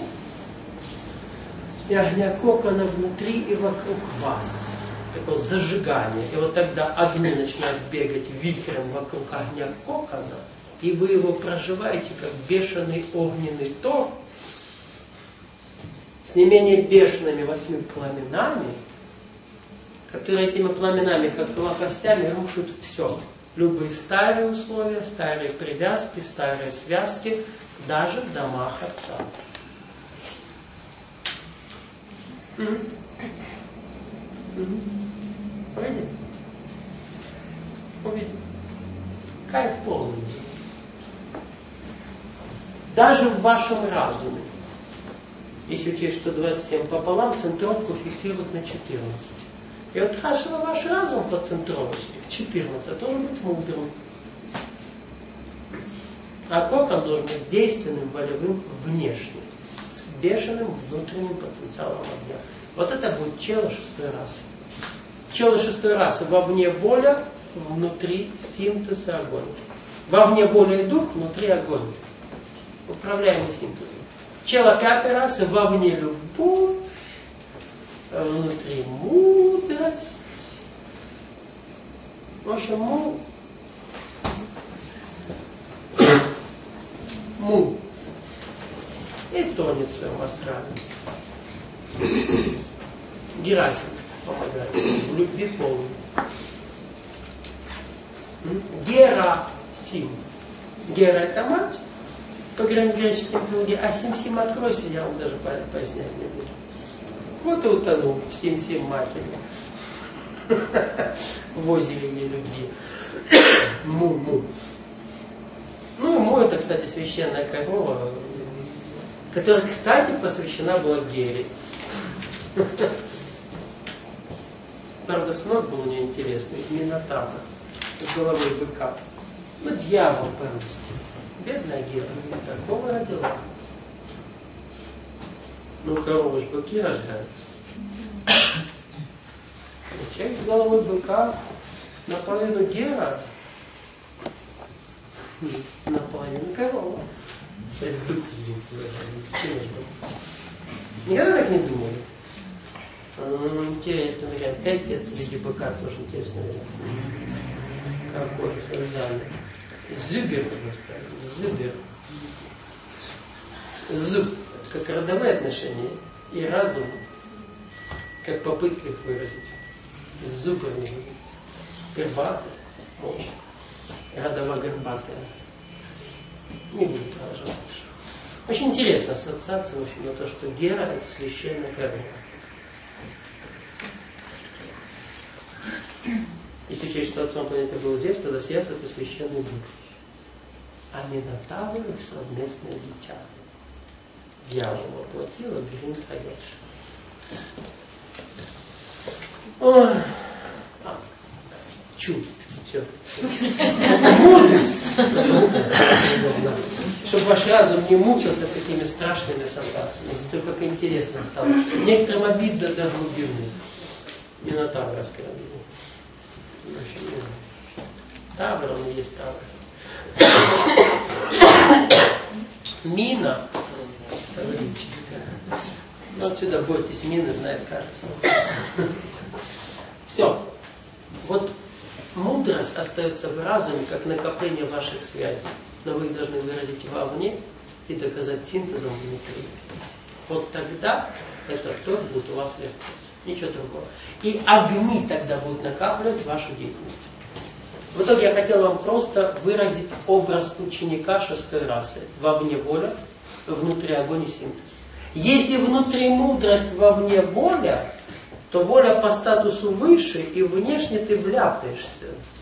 и огня кокона внутри и вокруг вас. Такое зажигание. И вот тогда огни начинают бегать вихрем вокруг огня кокона, и вы его проживаете как бешеный огненный тор с не менее бешеными 8 пламенами, которые этими пламенами, как лопастями, рушат все. Любые старые условия, старые привязки, старые связки, даже в домах Отца. Увидим? Увидим. Кайф полный. Даже в вашем разуме. Если учесть, что 27 пополам, центровку фиксируют на 14. И вот хорошо ваш разум по центровочке в 14 должен быть мудрым. А кокон должен быть действенным, волевым, внешним. С бешеным внутренним потенциалом огня. Вот это будет чело 6-й расы. Чело 6-й расы вовне воля, внутри синтез и огонь. Вовне воля и дух, внутри огонь. Управляемый синтезом. Чело 5-й расы вовне любовь, внутри мудрость. В общем, му. И тонет в своем асраме. Герасим помогает. В любви полной. Герасим. Гера это мать. По греческим книге, а Сим-Сим откройся, я вам даже пояснять не буду. Вот и утонул в Сим-Сим матери. В озере ее любви. Му-му. Ну, му это, кстати, священная корова, которая, кстати, посвящена была Гере. Правда, сног был у нее интересный, Минотавр, с головой быка. Ну, дьявол по-русски. Бедная Гера, такого родила. Ну, коровы ж быки рождают. Человек с головой быка, наполовину Гера, наполовину корова. То есть бык здесь. Никогда так не думали? Интересный вариант. Отец в виде быка тоже интересный вариант. Какой совершенно. Зубер просто. Зубер. Зуб как родовые отношения. И разум как попытка их выразить. Зубер называется. Перватор. Мощь. Родова горбатая. Не буду продолжать. Очень интересная ассоциация, в общем, на то, что Гера — это священная корова. Если учесть, что отцом планеты был Зевс, тогда Зевс — это священный дух. А Минотавр — их совместное дитя. Дьявол воплотил, а Грин ходящий. Ой. Чудо. Все. Мудрость. Чтобы ваш разум не мучился такими страшными ассоциациями. Зато как интересно стало. Некоторым обидно даже убивать. Минотавра оскорбили. Тавр, он и есть тавр. Мина таврическая. Ну, отсюда бойтесь мины, знает кажется. Все. Вот мудрость остается в разуме, как накопление ваших связей. Но вы их должны выразить вовне и доказать синтезом внутри. Вот тогда этот ток будет у вас легко. Ничего другого. И огни тогда будут накапливать вашу деятельность. В итоге я хотел вам просто выразить образ ученика 6-й расы. Вовне воля, внутри огонь и синтез. Если внутри мудрость, вовне воля, то воля по статусу выше, и внешне ты вляпаешься.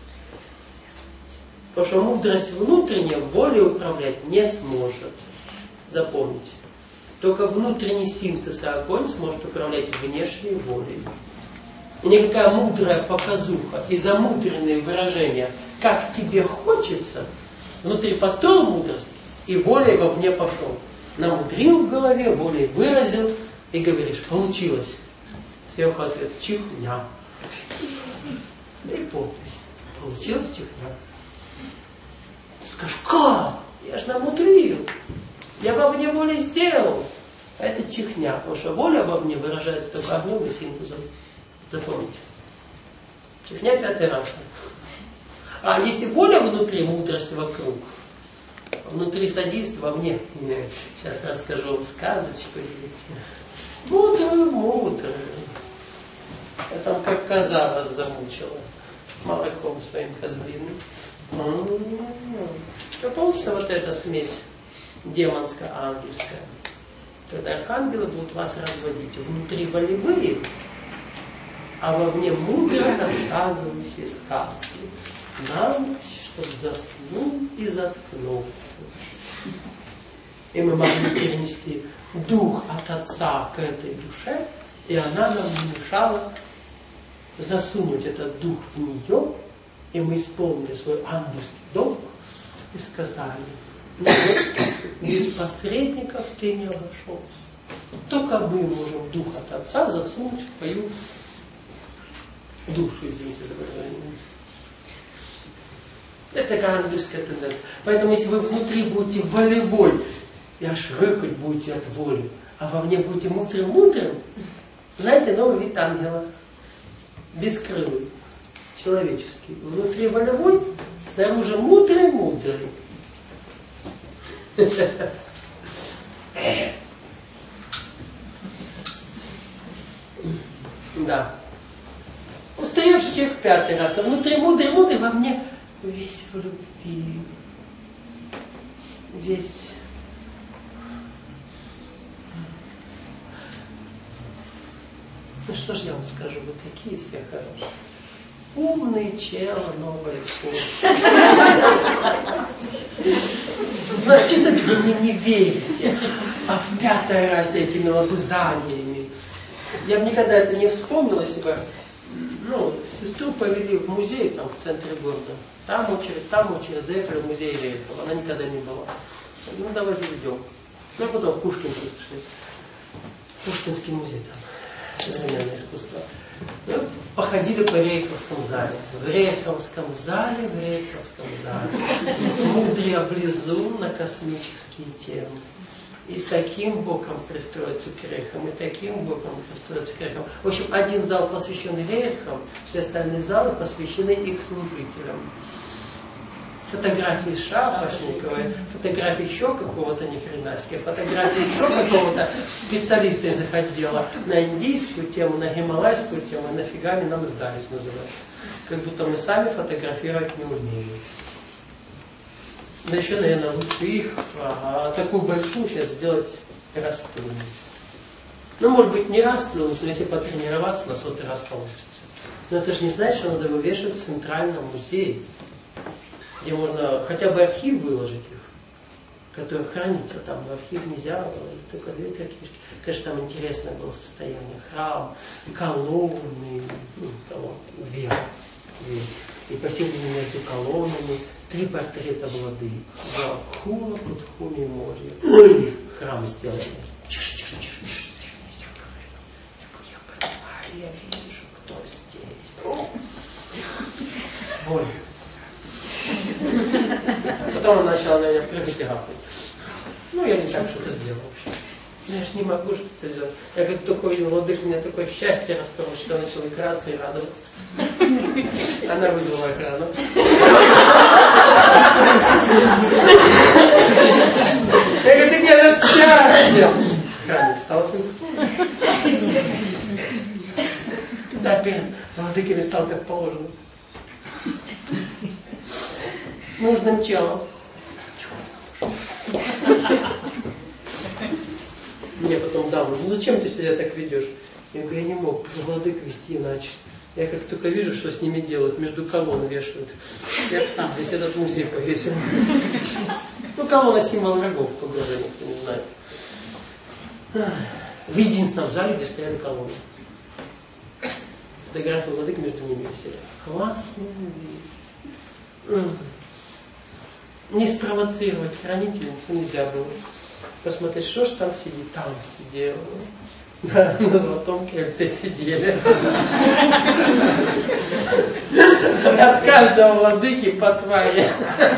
Потому что мудрость внутренняя волей управлять не сможет. Запомните. Только внутренний синтез и огонь сможет управлять внешней волей. И никакая мудрая показуха и замудренные выражения, как тебе хочется, внутри построил мудрость, и волей вовне пошел. Намудрил в голове, волей выразил, и говоришь, получилось. Сверху ответ, чихня. Да и помни, получилось чихня. Скажешь, как? Я ж намудрил. Я вовне волей сделал. А это чихня, потому что воля вовне выражается только огнем и синтезом. Запомните. Чихня 5-й расы. А если воля внутри, мудрость вокруг, внутри садист, вовне. Сейчас расскажу вам сказочку. Мудрую. Я там как коза вас замучила. Молоком своим козлиным. То получится вот эта смесь демонско-ангельская. Тогда архангелы будут вас разводить. Внутри волевые, а вовне мудро рассказывающие сказки. Нам, чтобы заснул и заткнулся. И мы могли перенести дух от отца к этой душе, и она нам не мешала засунуть этот дух в нее, и мы исполнили свой ангельский долг и сказали, ну вот, без посредников ты не обошелся. Только мы можем дух от отца засунуть в твою душу, извините за выражение. Это такая ангельская тенденция. Поэтому если вы внутри будете волевой, и аж рыкать будете от воли, а вовне будете мудрым, знаете, новый вид ангела. Бескрылый, человеческий. Внутри волевой, снаружи мудрый. Да. Устаревший человек 5-й раз, а внутри мудрый, вовне весь в любви. Весь. Ну что ж я вам скажу, вы такие все хорошие. Умный чел, новая вкус. Значит, вы мне не верите. А в 5-й раз этими лобызаниями. Я бы никогда это не вспомнила себя. Сестру повели в музей там в центре города. Там очередь, заехали в музей Рейхова. Она никогда не была. Ну давай заведем. Ну а потом в Пушкинский пришли. Пушкинский музей там. Современное искусство. Мы походили по Рейховскому зале. В Рейховском зале. Мудрый облизун на космические темы. И таким боком пристроиться к рейхам, и таким боком пристроиться к рейхам. В общем, один зал посвящен рейхам, все остальные залы посвящены их служителям. Фотографии Шапошниковой, фотографии еще какого-то нехренаски, фотографии еще какого-то специалиста из их отдела на индийскую тему, на гималайскую тему, нафига они нам сдались, называется. Как будто мы сами фотографировать не умеем. Но еще, наверное, лучше их, такую большую сейчас сделать расплюнуть. Ну, может быть, не расплюнуть, но если потренироваться, на 100-й раз получится. Но это же не значит, что надо вывешивать в Центральном музее, где можно хотя бы архив выложить их, который хранится там. В архив нельзя выложить, только 2-3 книжки. Конечно, там интересное было состояние. Храм, колонны, две. И посередине между колоннами 3 портрета владык. Кхула, Кутхуми, море. Храм сделали. Я вижу, кто здесь. Свой. Потом он начал на меня прыгать и гапать. Ну, я не так что-то сделал вообще. Я же не могу что-то сделать. Я как только увидел владык, у меня такое счастье распорол, что я начал играться и радоваться. Она вызвала охрану. Я говорю, ты где же счастье? Охранник встал. Туда перед владыками стал как положено. Нужным телом. Мне потом дам, ну зачем ты себя так ведешь? Я говорю, я не мог владык вести иначе. Я как только вижу, что с ними делают, между колонн вешают. Я сам здесь этот музей повесил. Ну, колонна символ врагов, кто глаза никто не знает. В единственном зале, где стояли колонны. Фотографии владык между ними висели. Классный вид. Не спровоцировать хранительницу нельзя было. Посмотреть, что ж там сидит. Там сидел. Да, на золотом крыльце сидели. От каждого владыки по твари.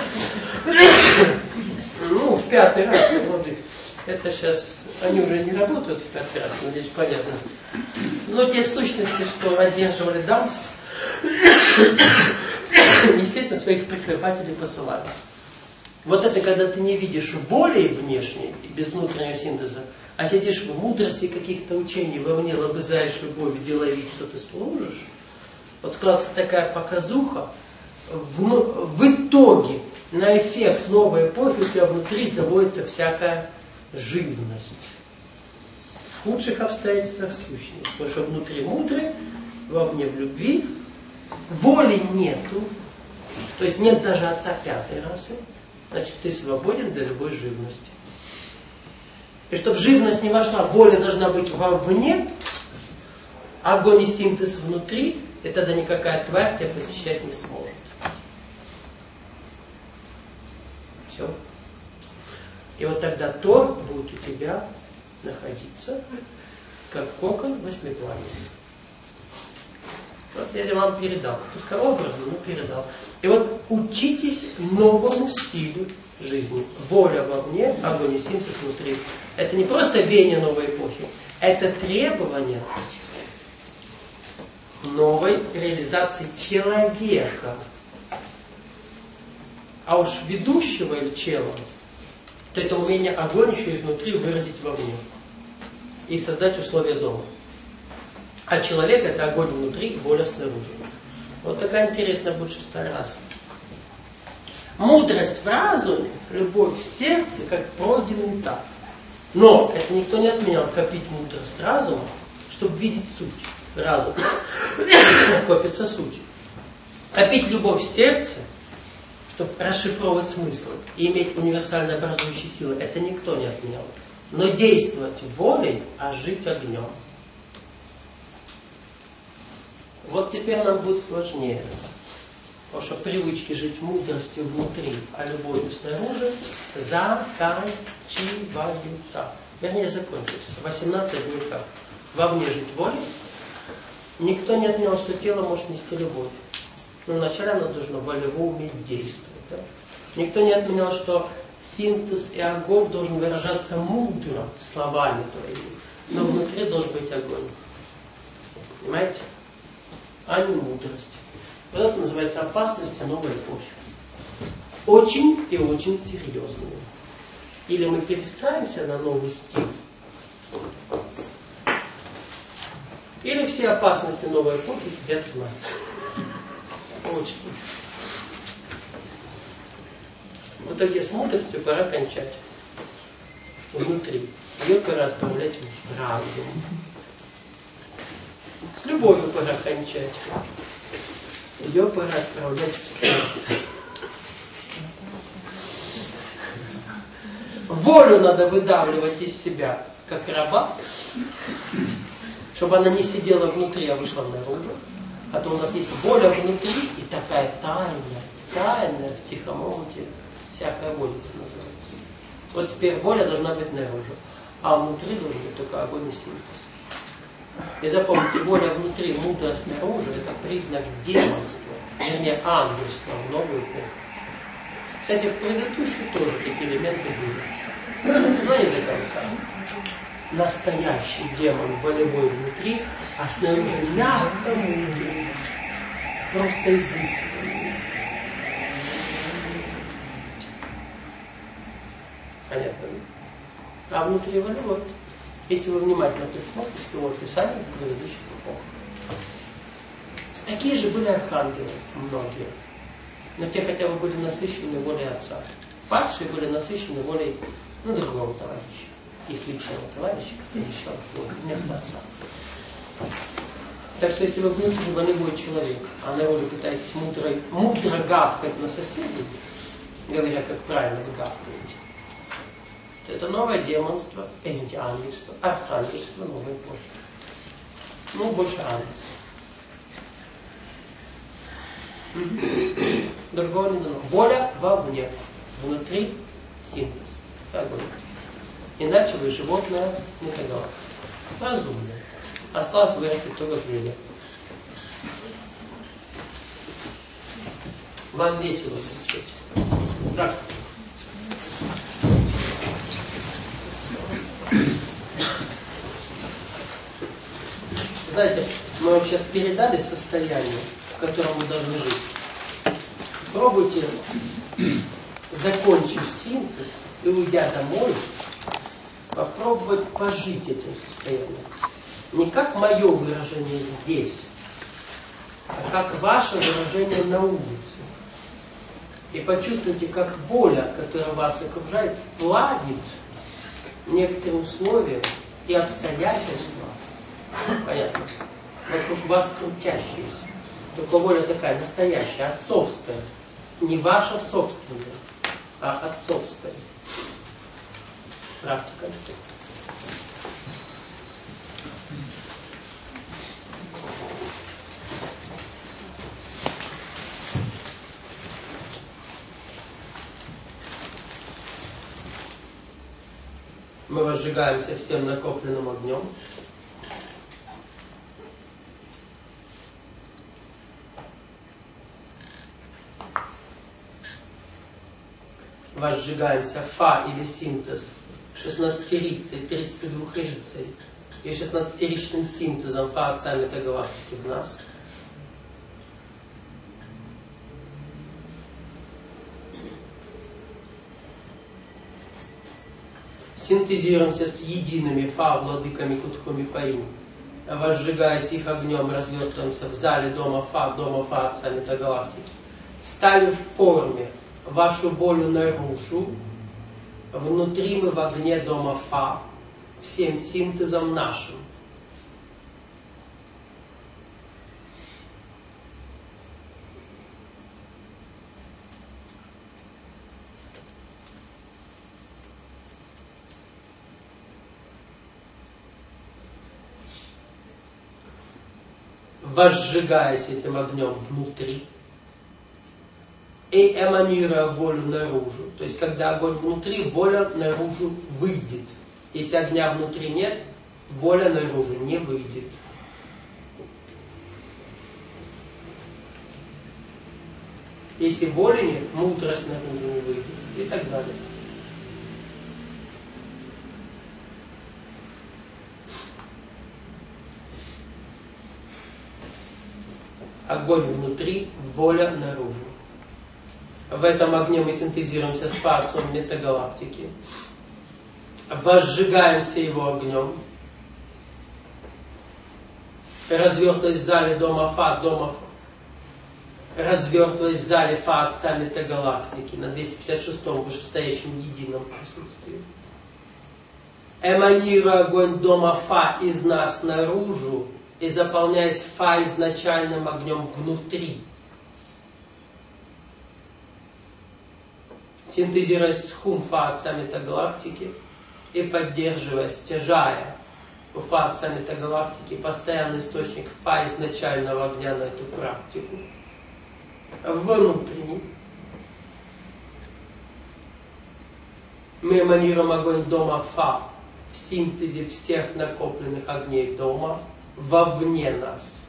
Ну, в 5-й раз владык. Это сейчас, они уже не работают в 5-й раз, надеюсь, понятно. Но те сущности, что одерживали Дамс, естественно, своих прихлебателей посылали. Вот это когда ты не видишь воли внешней, без внутреннего синтеза, а сидишь в мудрости каких-то учений, вовне лобызаешь любовью, делая вид, что ты служишь. Вот складывается такая показуха, в итоге на эффект новой эпохи у тебя внутри заводится всякая живность. В худших обстоятельствах сущность. Потому что внутри мудрый, вовне в любви, воли нету, то есть нет даже отца 5-й расы, значит ты свободен для любой живности. И чтобы живность не вошла, воля должна быть вовне, огонь и синтез внутри, и тогда никакая тварь тебя посещать не сможет. Все. И вот тогда Тор будет у тебя находиться, как кокон восьмипланетный. Вот я вам передал. Пускай образно, но передал. И вот учитесь новому стилю жизни. Воля вовне, огонь и синтез внутри. Это не просто веяние новой эпохи. Это требование новой реализации человека. А уж ведущего или чела, то это умение огонь еще изнутри выразить вовне. И создать условия дома. А человек это огонь внутри, воля снаружи. Вот такая интересная будет 6-я раса. Мудрость в разуме, любовь в сердце, как пройденный этап. Но это никто не отменял копить мудрость разума, чтобы видеть суть. Разум. Копится суть. Копить любовь в сердце, чтобы расшифровывать смысл и иметь универсальные образующие силы, это никто не отменял. Но действовать волей, а жить огнем. Вот теперь нам будет сложнее. Потому что привычки жить мудростью внутри, а любовью снаружи заканчиваются. Вернее, закончились. 18 дней как. Вовне жить волей. Никто не отменял, что тело может нести любовь. Но вначале оно должно волево уметь действовать. Да? Никто не отменял, что синтез и огонь должен выражаться мудро, словами твоими. Но внутри должен быть огонь. Понимаете? А не мудрость. Вот это называется опасности новой эпохи. Очень и очень серьезные. Или мы перестраиваемся на новый стиль, или все опасности новой эпохи сидят в нас. Очень. В итоге с мудростью пора кончать. Внутри. Ее пора отправлять в разум. С любовью пора кончать. Ее пора отправлять в сердце. Волю надо выдавливать из себя, как раба, чтобы она не сидела внутри, а вышла наружу. А то у нас есть воля внутри и такая тайная, в тихом омуте, всякая водица называется. Вот теперь воля должна быть наружу, а внутри должен быть только огонь и синтез. И запомните, воля внутри, мудрость наружу, это признак демонства, вернее ангельства в новую эпоху. Кстати, в предыдущую тоже такие элементы были, но не до конца. Настоящий демон волевой внутри, а снаружи мягко мудрый, просто изысканный. Понятно? А внутри волевой. Если вы внимательно присмотрите, то вот Писание предыдущих эпох. Такие же были архангелы многие. Но те хотя бы были насыщены волей Отца. Падшие были насыщены волей другого товарища. Их личного товарища, который еще вместо Отца. Так что если вы внутри волевой человек, а наружу пытаетесь мудро гавкать на соседей, говоря, как правильно вы гавкаете, то это новое демонство, извините, ангельство, архангельство новой эпохи. Больше ангельство. Другого не дано. Воля вовне, внутри синтез. Так будет. Иначе вы животное не таково. Разумное. Осталось вырастить только крылья. Вам весело звучит. Практика. Знаете, мы вам сейчас передали состояние, в котором мы должны жить. Пробуйте, закончив синтез и уйдя домой, попробовать пожить этим состоянием. Не как мое выражение здесь, а как ваше выражение на улице. И почувствуйте, как воля, которая вас окружает, плавит некоторые условия и обстоятельства, понятно, вокруг вас крутящиеся. Только воля такая настоящая, отцовская. Не ваша собственная, а отцовская. Практика. Мы возжигаемся всем накопленным огнем. Возжигаемся фа или синтез 16-рицей, 32-рицей и 16-ричным синтезом фа отца метагалактики в нас. Синтезируемся с едиными фа владыками Кутхуми Фаим. Возжигаясь их огнем, развертываемся в зале дома фа отца метагалактики. Ставив в форме вашу волю наружу, внутри мы в огне дома фа, всем синтезом нашим. Возжигаясь этим огнем внутри и эманируя волю наружу. То есть, когда огонь внутри, воля наружу выйдет. Если огня внутри нет, воля наружу не выйдет. Если воли нет, мудрость наружу не выйдет. И так далее. Огонь внутри, воля наружу. В этом огне мы синтезируемся с фа-отцом метагалактики. Возжигаемся его огнем. Развертываясь в зале дома фа, развертываясь в зале Фа Отца Метагалактики на 256-м вышестоящем едином присутствии. Эманируя огонь дома Фа из нас наружу и заполняясь Фа изначальным огнем внутри. Синтезируясь с Хум Фа Отца Метагалактики и поддерживая, стяжая у Фа Отца Метагалактики постоянный источник Фа изначального огня на эту практику. Внутренний. Мы эманируем огонь дома Фа в синтезе всех накопленных огней дома вовне нас,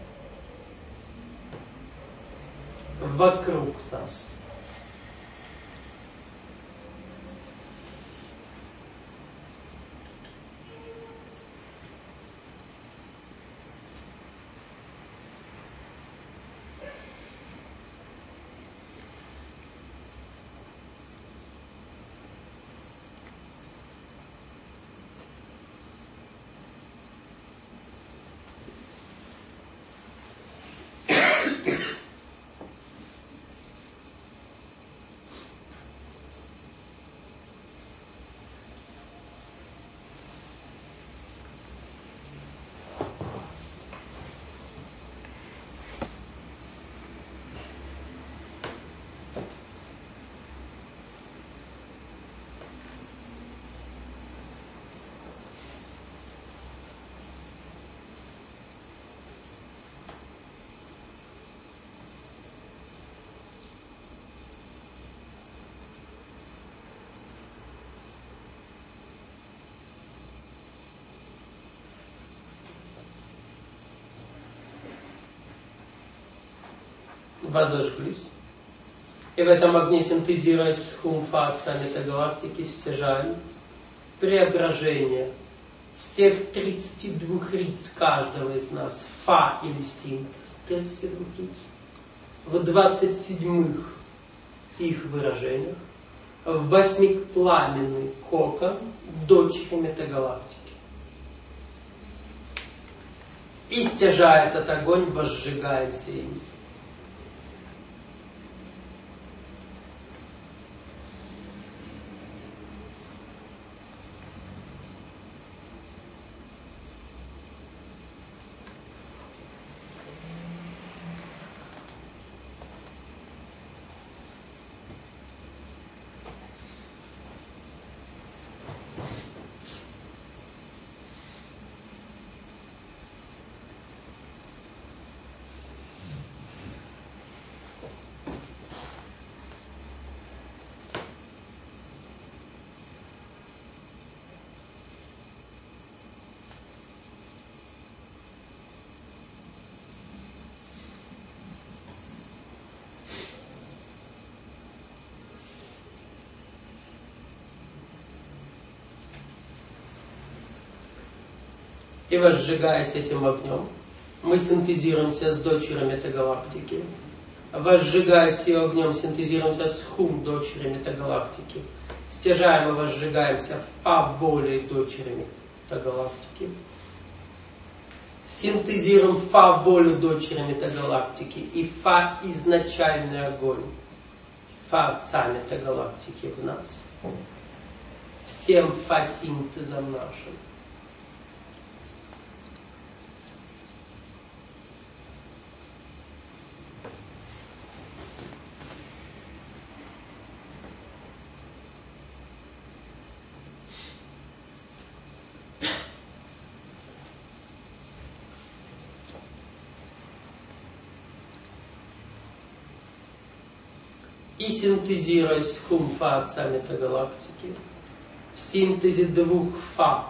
вокруг нас. Возожглись. И в этом огне, синтезируясь с Хум Фа Отца Метагалактики, стяжаем преображение всех 32 риц каждого из нас, Фа или синтез 32 риц, в 27-х их выражениях, в 8-пламенный кокон дочери Метагалактики. И стяжая этот огонь, возжигаемся им. И возжигаясь этим огнем, мы синтезируемся с дочерью Метагалактики. Возжигаясь ее огнем, синтезируемся с Хум, дочерью Метагалактики. Стяжаем и возжигаемся Фа волей дочери Метагалактики. Синтезируем Фа волю дочери Метагалактики и Фа изначальный огонь Фа Отца Метагалактики в нас. Всем Фа синтезом нашим. И синтезируясь с Хум Фа Отца Метагалактики, в синтезе двух Фа,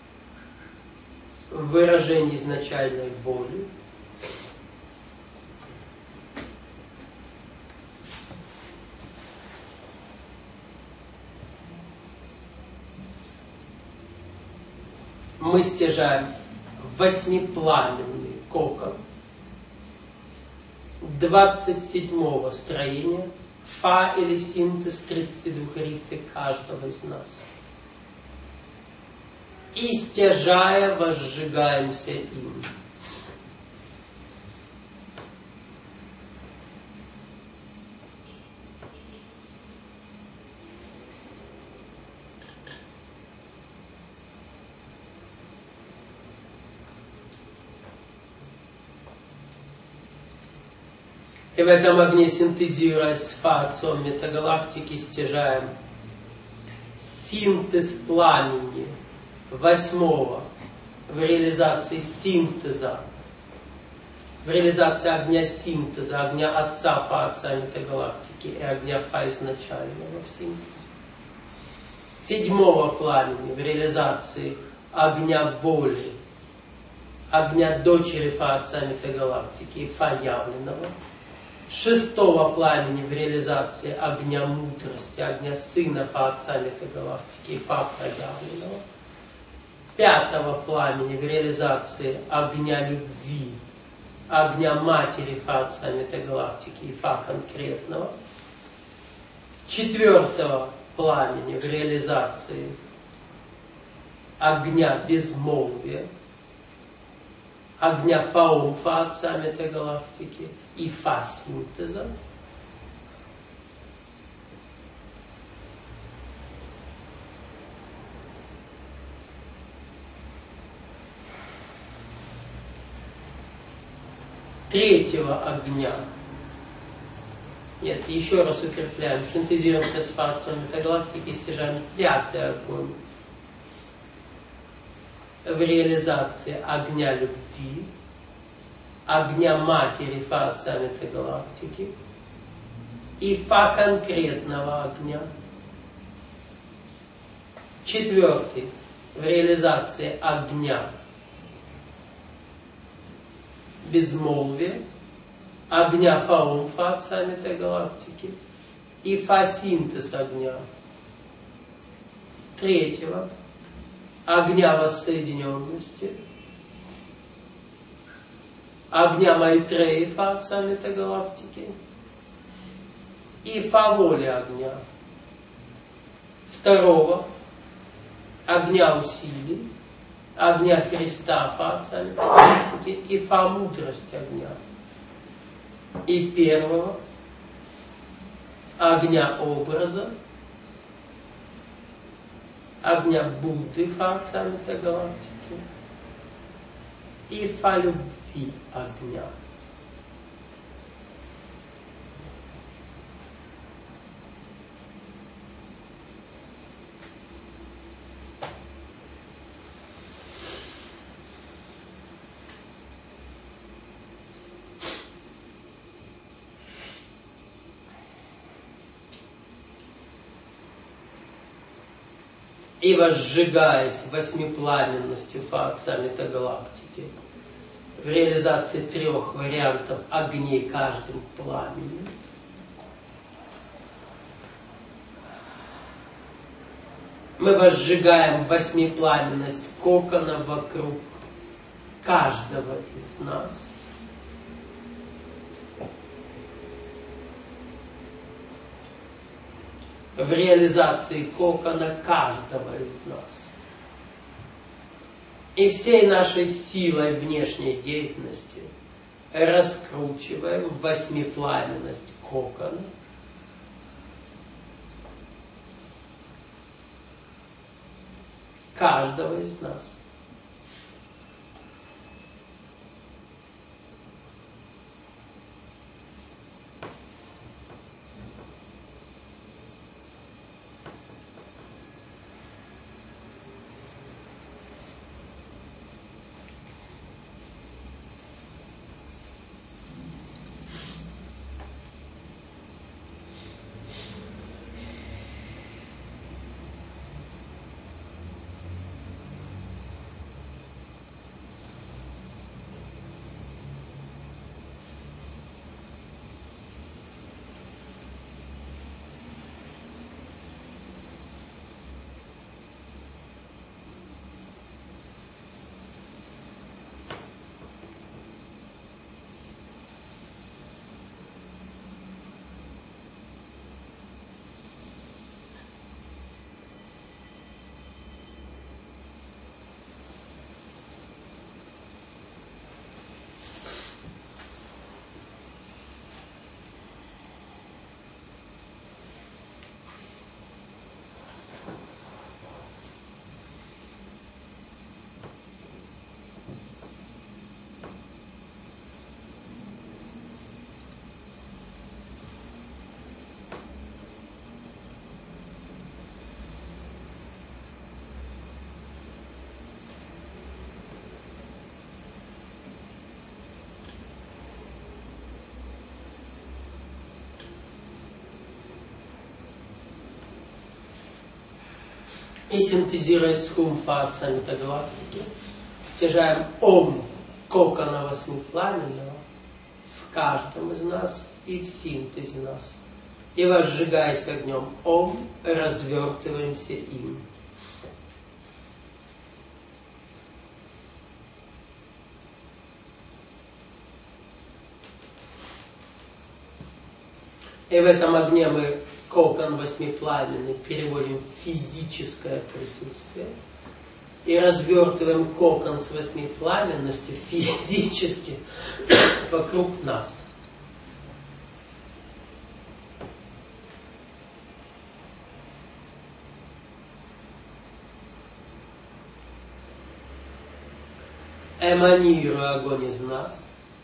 в выражении изначальной воли, мы стяжаем 8-пламенный кокон 27-го строения Фа или синтез 32 рицы каждого из нас. И стяжая, возжигаемся им. И в этом огне, синтезируя с Фа отцом метагалактики, стяжаем синтез пламени восьмого в реализации синтеза, в реализации огня синтеза, огня отца Фа, отца метагалактики и огня Фа изначального в синтезе. Седьмого пламени в реализации огня воли, огня дочери Фа, отца метагалактики и Фа явленного. Шестого пламени в реализации огня мудрости, огня сына Фа, отца метагалактики и Фа проявленного. Пятого пламени в реализации огня любви, огня матери Фа, отца метагалактики и Фа конкретного. Четвертого пламени в реализации огня безмолвия, огня Фаом Фа, отца метагалактики и Фа синтеза. Третьего огня. Нет, еще раз укрепляем. Синтезируемся с Фа отцом метагалактики и стяжаем пятый огонь в реализации огня любви, огня матери Фа отца метагалактики и Фа конкретного огня. Четвертый в реализации огня безмолвия, огня Фаом Фа отца метагалактики и Фа синтез огня. Третьего огня воссоединенности, огня Майтреи Фа отца метагалактики и Фа воли огня. Второго огня усилий, огня Христа Фа отца метагалактики и Фа мудрости огня. И первого огня образа, огня Будды Фа отца метагалактики и Фа любви огня. И возжигаясь восьмипламенностью Фа отца метагалактики в реализации трех вариантов огней каждым пламенем, мы возжигаем восьмипламенность кокона вокруг каждого из нас. В реализации кокона каждого из нас. И всей нашей силой внешней деятельности раскручиваем восьмипламенность кокона. Каждого из нас. И синтезируя схум фаацамита галактики, стяжаем ом кокона восьмипламенного в каждом из нас и в синтезе нас. И возжигаясь огнем ом, развертываемся им. И в этом огне мы кокон восьмипламенный переводим в физическое присутствие. И развертываем кокон с восьмипламенностью физически вокруг нас. Эманируя огонь из нас.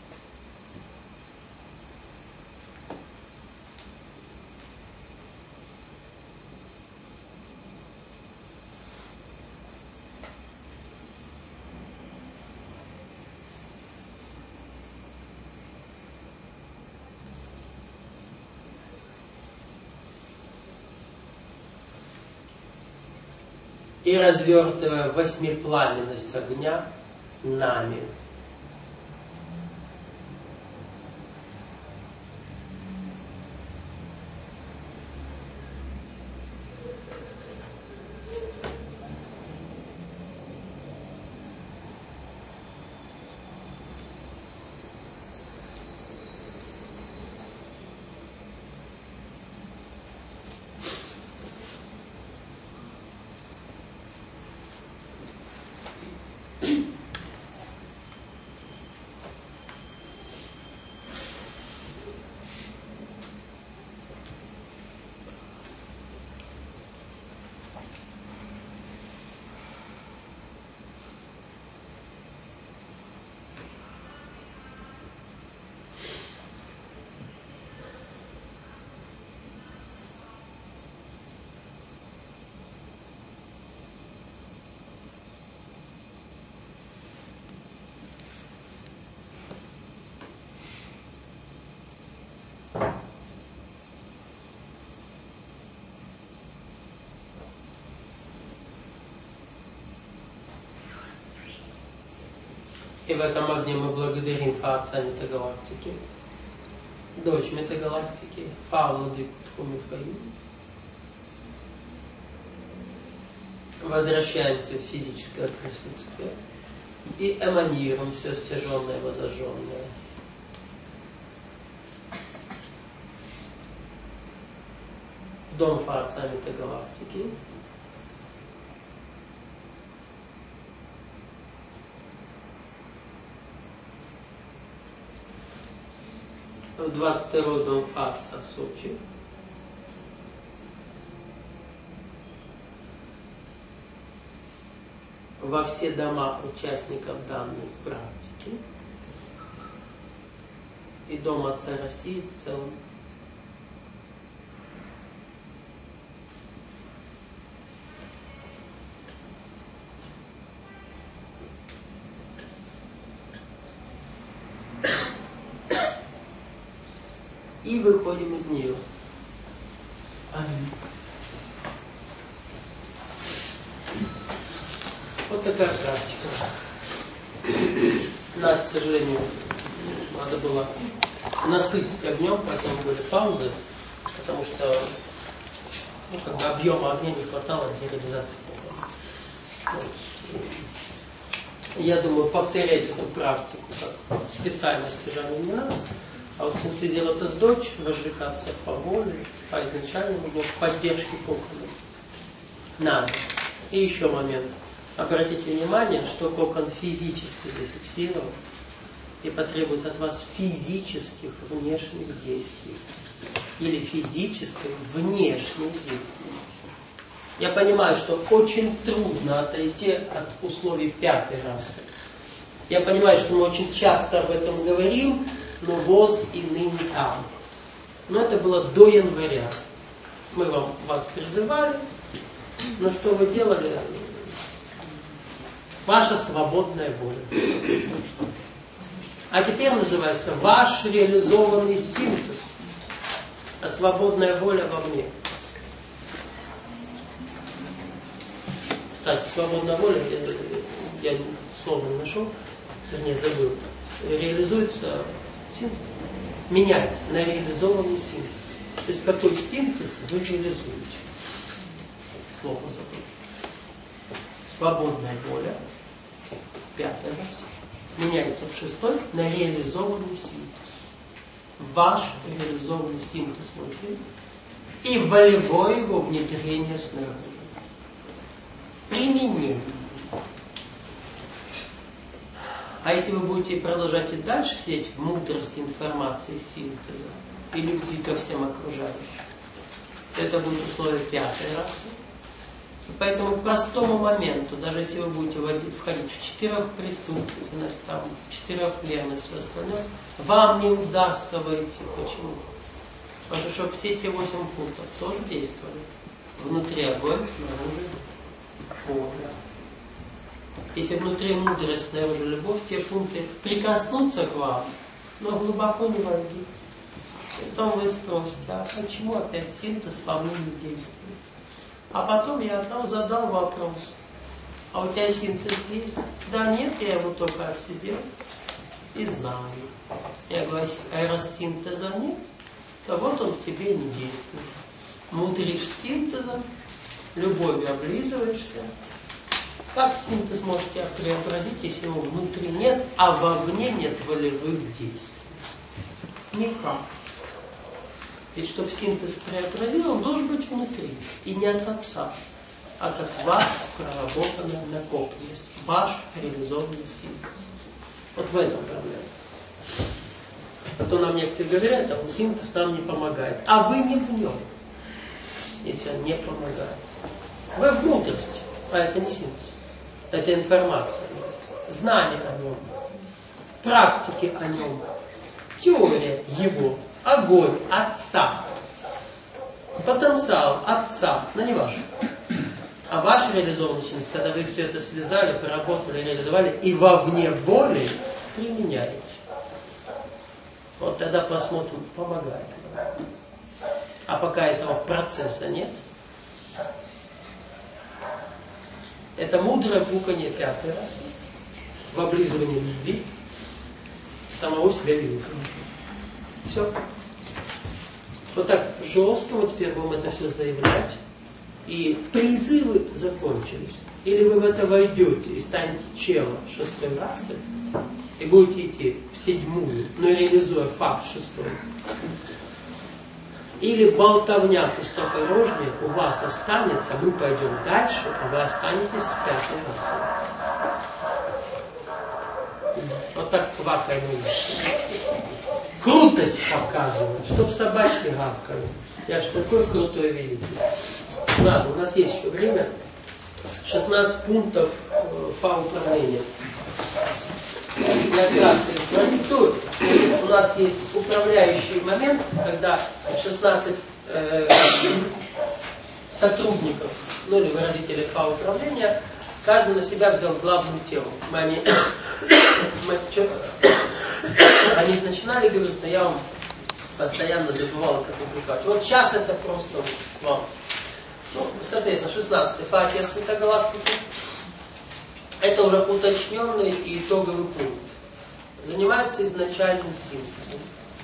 И развертывая восьмипламенность огня нами. И в этом огне мы благодарим Фа-Отца Метагалактики, дочь Метагалактики, Фа-Владыку Тху-Мифраим. Возвращаемся в физическое присутствие и эманируем все стяженное и возожженное. Дом Фа-Отца Метагалактики. В 22-й дом Фа-Отца Сочи. Во все дома участников данной практики и Дом Отца России в целом. И выходим из нее. Аминь. Вот такая практика. Нас, к сожалению, надо было насытить огнем, поэтому были паузы, потому что объема огня не хватало для реализации кокона. Вот. Я думаю, повторять эту практику как специально стяжание не надо. А вот синтезироваться с дочь, возжигаться по воле, по изначальному блоку, поддержки кокона надо. И еще момент. Обратите внимание, что кокон физически зафиксирован и потребует от вас физических внешних действий. Или физической внешней деятельности. Я понимаю, что очень трудно отойти от условий пятой расы. Я понимаю, что мы очень часто об этом говорим, но ВОЗ и ныне там. Но это было до января. Мы вас призывали, но что вы делали? Ваша свободная воля. А теперь называется ваш реализованный синтез. А свободная воля во мне. Кстати, свободная воля, я слово не нашел, вернее забыл, реализуется синтез, меняется на реализованный синтез. То есть какой синтез вы реализуете? Слово забыл. Свободная воля, 5-й раз, меняется в 6-й на реализованный синтез. Ваш реализованный синтез внутри и волевое его внедрение снаружи. Применение. А если вы будете продолжать и дальше сидеть в мудрости информации синтеза и любви ко всем окружающим, то это будет условие 5-й расы. И поэтому к простому моменту, даже если вы будете входить в 4 присутственность, там, 4 верность, все остальное, вам не удастся войти. Почему? Потому что чтобы все эти 8 пунктов тоже действовали. Внутри огонь, снаружи воля. Если внутри мудрость, снаружи любовь, те пункты прикоснутся к вам, но глубоко не войдут. Потом вы спросите, а почему опять синтез по мне не действует? А потом я одному задал вопрос, а у тебя синтез есть? Да нет, я его только отсидел и знаю. Я говорю, а раз синтеза нет, то вот он в тебе не действует. Мудришь синтезом, любовью облизываешься. Как синтез может тебя преобразить, если его внутри нет, а вовне нет волевых действий? Никак. Ведь чтобы синтез преобразил, он должен быть внутри. И не от отца, а как ваш проработанный накопленность, ваш реализованный синтез. Вот в этом проблема. А то нам некоторые говорят, а синтез нам не помогает. А вы не в нем, если он не помогает. Вы в мудрости, а это не синтез. Это информация, знание о нем, практики о нем, теория его, огонь Отца, потенциал Отца, но не ваш. А ваш реализованный синтез, когда вы все это связали, проработали, реализовали и вовне воли применяете. Вот тогда посмотрим, помогает. А пока этого процесса нет, это мудрое пуканье 5-й раз в облизывании любви самого себя великого. Все. Вот так жестко мы теперь будем это все заявлять. И призывы закончились. Или вы в это войдете и станете челом 6-й расы, и будете идти в 7-ю, но реализуя факт 6-й. Или болтовня пустопорожняя у вас останется, мы пойдем дальше, а вы останетесь с 5-й расой. Вот так квакаем. Крутость показывает, чтоб собачки гавкали. Я ж такой крутой великий. Ладно, у нас есть еще время. 16 пунктов фа-управления. Я кратко их продиктую. У нас есть управляющий момент, когда 16 сотрудников, ну или выразителей фа-управления, каждый на себя взял главную тему. Они начинали говорить, но я вам постоянно забывал это публиковать. Вот сейчас это просто вам. Ну, соответственно, 16-й фа Тесной галактики. Это уже уточненный и итоговый пункт. Занимается изначальным синтезом.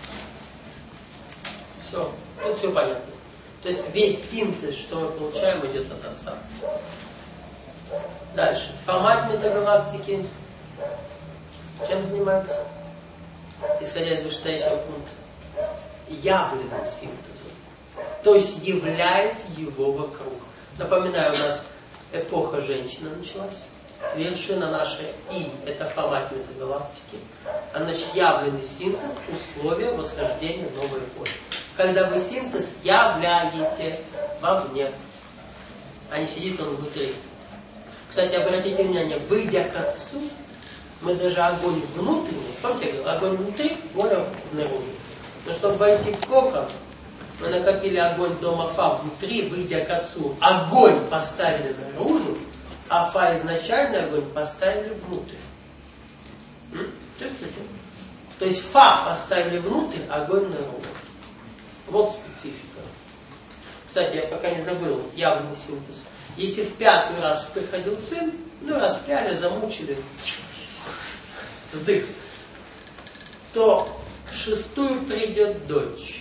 Все. Тут все понятно. То есть весь синтез, что мы получаем, идет от Отца. Дальше. Формат метагалактики. Чем занимается? Исходя из вышестоящего пункта. Явленным синтезом. То есть являет его вокруг. Напоминаю, у нас эпоха женщины началась. Вершина нашей И – это формат метагалактики. А значит, явленный синтез – условия восхождения новой эпохи. Когда вы синтез являете вовне, а не сидит он внутри. Кстати, обратите внимание, выйдя к Отцу, мы даже огонь внутренний, помните, я говорил, огонь внутри, воля снаружи. Но чтобы войти в кокон, мы накопили огонь дома Фа внутри, выйдя к Отцу. Огонь поставили наружу, а Фа изначальный огонь поставили внутрь. Чувствуете? То есть Фа поставили внутрь, огонь наружу. Вот специфика. Кстати, я пока не забыл, вот явный синтез. Если в 5-й раз приходил сын, ну распяли, замучили, сдых, то в 6-ю придет дочь.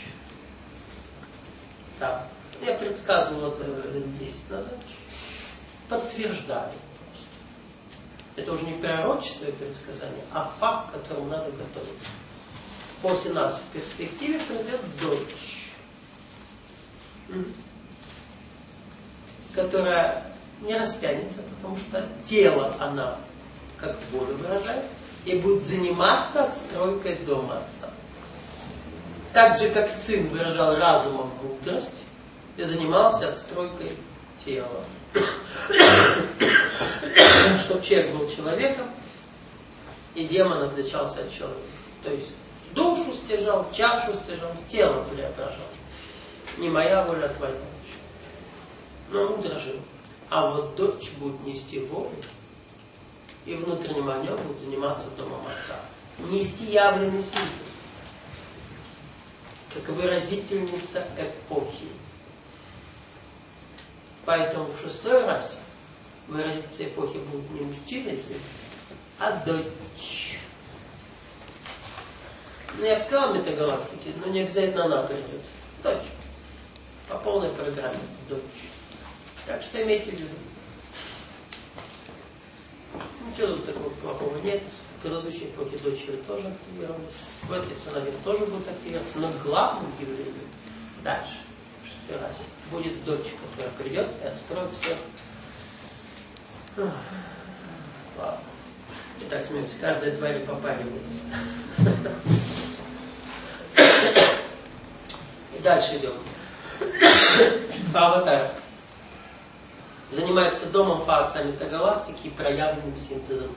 Да. Я предсказывал это лет 10 назад. Подтверждаю просто. Это уже не пророчество и предсказание, а факт, к которому надо готовиться. После нас в перспективе придет дочь, которая не распянется, потому что тело она как волю выражает, и будет заниматься отстройкой дома отца. Так же, как сын выражал разумом мудрость и занимался отстройкой тела. Чтобы человек был человеком, и демон отличался от человека. То есть душу стяжал, чашу стяжал, тело преображал. Не моя воля, а твоя воля. Но мудро жил. А вот дочь будет нести волю, и внутренним огнем будет заниматься домом отца. Нести явленный синтез, как выразительница эпохи. Поэтому в 6-й расе выразительницей эпохи будет не мужчина и сын, а дочь. Ну, я бы сказал метагалактики, но не обязательно она придет. Дочь. По полной программе дочь. Так что имейте в виду. Ничего тут такого плохого нет. В предыдущей эпохе дочери тоже активировались. В этой сценарии тоже будут активироваться. Но главным явлением дальше, в 6-й расе, будет дочь, которая придет и отстроит всех. Ладно. Итак, смеемся, каждая тварь по паре будет. И дальше идем. Аватар занимается домом фаца метагалактики и проявленным синтезом.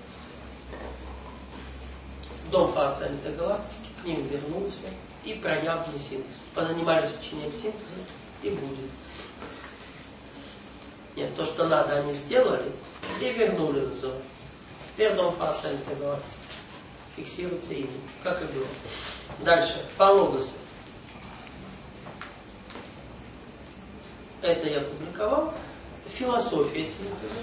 Дом фаца метагалактики к ним вернулся и проявленный синтез. Позанимались учением синтеза и будет. Нет, то, что надо, они сделали и вернули взор. Теперь дом фаца метагалактики фиксируется ими, как и было. Дальше. Фалогосы. Это я публиковал. Философия синтеза,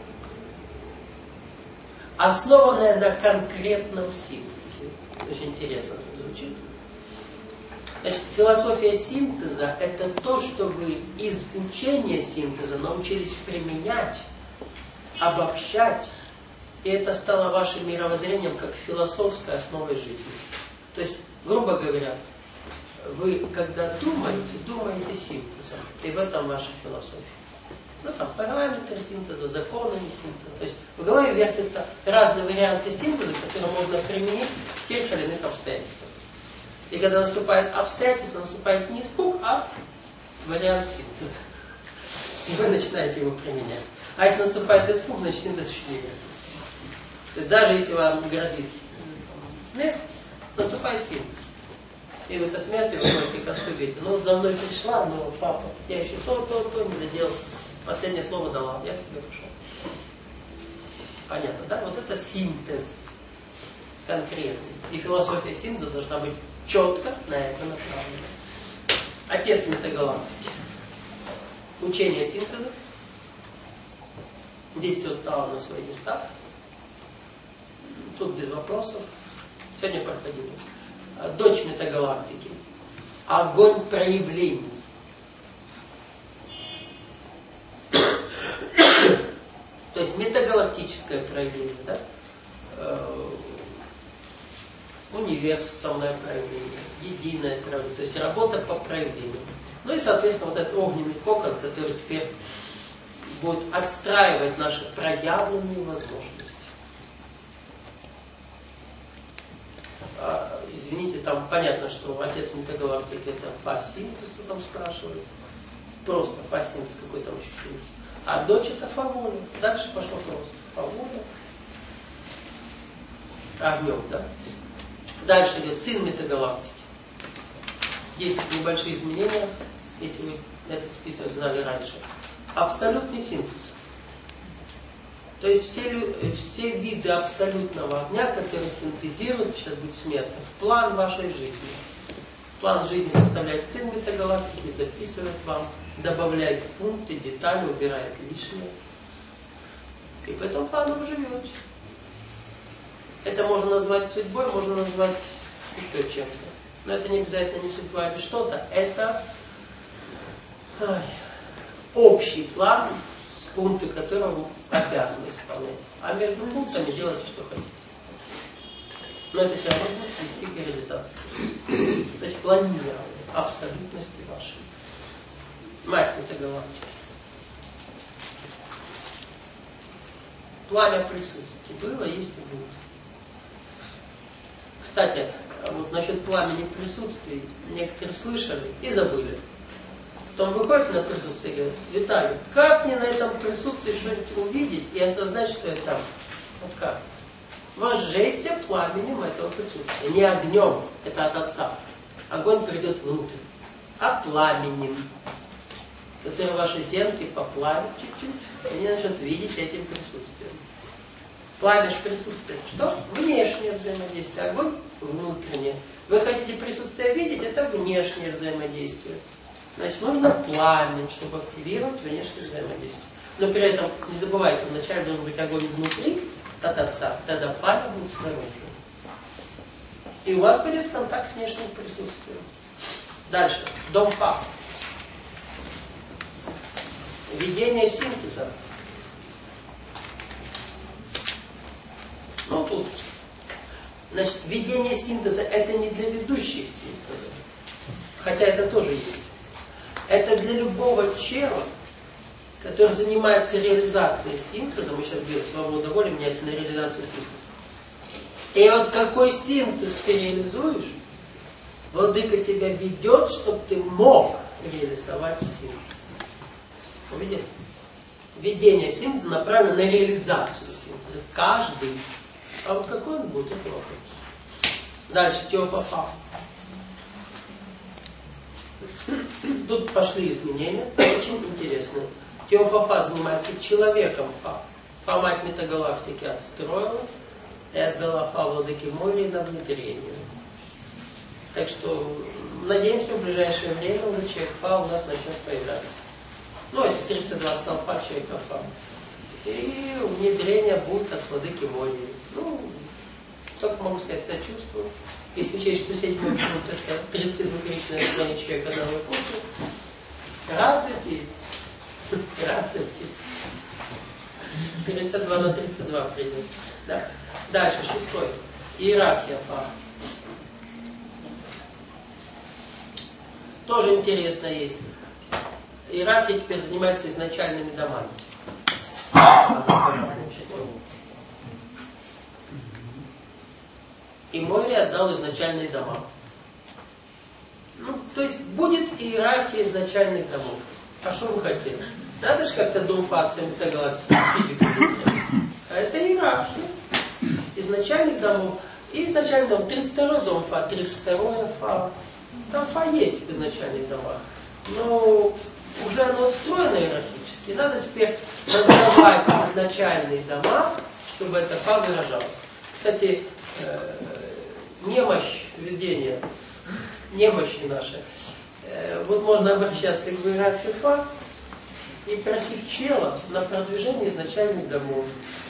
основанная на конкретном синтезе. Очень интересно это звучит. Значит, философия синтеза – это то, что вы из учения синтеза научились применять, обобщать, и это стало вашим мировоззрением как философской основой жизни. То есть, грубо говоря, вы, когда думаете синтезом, и в этом ваша философия. Ну там параметры синтеза, законы синтеза. То есть в голове вертятся разные варианты синтеза, которые можно применить в тех или иных обстоятельствах. И когда наступает обстоятельство, наступает не испуг, а вариант синтеза. И вы начинаете его применять. А если наступает испуг, значит синтез еще не вертится. То есть даже если вам грозит смерть, наступает синтез. И вы со смертью выходите к отцу и говорите, ну вот за мной пришла, но папа, я еще то не доделал. Последнее слово дала, я к тебе пришел. Понятно, да? Вот это синтез конкретный. И философия синтеза должна быть четко на это направлена. Отец метагалактики. Учение синтеза. Здесь все стало на свои места. Тут без вопросов. Сегодня проходили. Дочь метагалактики. Огонь проявлений. То есть метагалактическое проявление, да? Универсальное проявление, единое проявление, то есть работа по проявлению. Ну и, соответственно, вот этот огненный кокон, который теперь будет отстраивать наши проявленные возможности. Извините, там понятно, что отец метагалактики это фа-синтез, кто там спрашивает. Просто фа-синтез какой там еще синтез. А дочь это фа-воля. Дальше пошло просто. Фа-воля. Огнем, да? Дальше идет сын метагалактики. Есть небольшие изменения, если вы этот список знали раньше. Абсолютный синтез. То есть все виды абсолютного огня, которые синтезируются, сейчас будет смеяться, в план вашей жизни. План жизни составляет сын метагалактики, записывает вам, добавляет пункты, детали, убирает лишнее. И по этому плану вы живете. Это можно назвать судьбой, можно назвать еще чем-то. Но это не обязательно не судьба или что-то. Это общий план, пункты которого обязаны исполнять. А между пунктами делайте, что хотите. Но это все равно будет вести к реализации. То есть планирование абсолютности вашей. Мать метагалактики. Пламя присутствия было, есть и будет. Кстати, вот насчет пламени присутствия некоторые слышали и забыли. Потом выходит на присутствие и говорит: Виталий, как мне на этом присутствии что-нибудь увидеть и осознать, что я там? Вот как? Возжейте пламенем этого присутствия. Не огнем, это от Отца. Огонь придет внутрь. А пламенем, который ваши зенки поплавит чуть-чуть, и они начнут видеть этим присутствием. Пламя же присутствие. Что? Внешнее взаимодействие. Огонь внутреннее. Вы хотите присутствие видеть, это внешнее взаимодействие. Значит, нужно пламя, чтобы активировать внешнее взаимодействие. Но при этом не забывайте, вначале должен быть огонь внутри от Отца, тогда пламя будет снаружи. И у вас пойдет контакт с внешним присутствием. Дальше. Дом Фа. Ведение синтеза. Ну тут, значит, ведение синтеза это не для ведущих синтеза, хотя это тоже есть. Это для любого чела, который занимается реализацией синтеза. Мы сейчас говорим, свобода воли меняется на реализацию синтеза. И вот какой синтез ты реализуешь, Владыка тебя ведет, чтобы ты мог реализовать синтез. Увидели? Ведение синтеза направлено на реализацию синтеза. Каждый. А вот какой он будет, это вопрос. Дальше, Теофафа. Тут пошли изменения, очень интересные. Теофафа занимается человеком Фа. Фа, мать метагалактики, отстроила и отдала Фа Владыке Молии на внедрение. Так что, надеемся, в ближайшее время уже человек Фа у нас начнет появляться. Ну, это 32 столпа человека Фа. И внедрение будет от Владыки Молии. Ну, только могу сказать, сочувствую. Если учесть, что 7 пункт это 32-кричное состояние человека одного пункта, радуйтесь. Радуйтесь. 32 на 32 придет. Да. Дальше, 6. Иерархия Фа. Тоже интересно есть. Иерархия теперь занимается изначальными домами. И Молли отдал изначальные дома. Ну, то есть будет иерархия изначальных домов. А что вы хотели? Надо же как-то дом Фа, метагалактики, физику. А это иерархия изначальных домов. И изначальный дом, 32-й дом Фа, 32-й Фа. Там Фа есть в изначальных домах. Но уже оно отстроено иерархически. Надо теперь создавать изначальные дома, чтобы это Фа выражалось. Кстати, немощь ведения, немощи наши. Вот можно обращаться к иерархии Фа и просить чела на продвижение изначальных домов.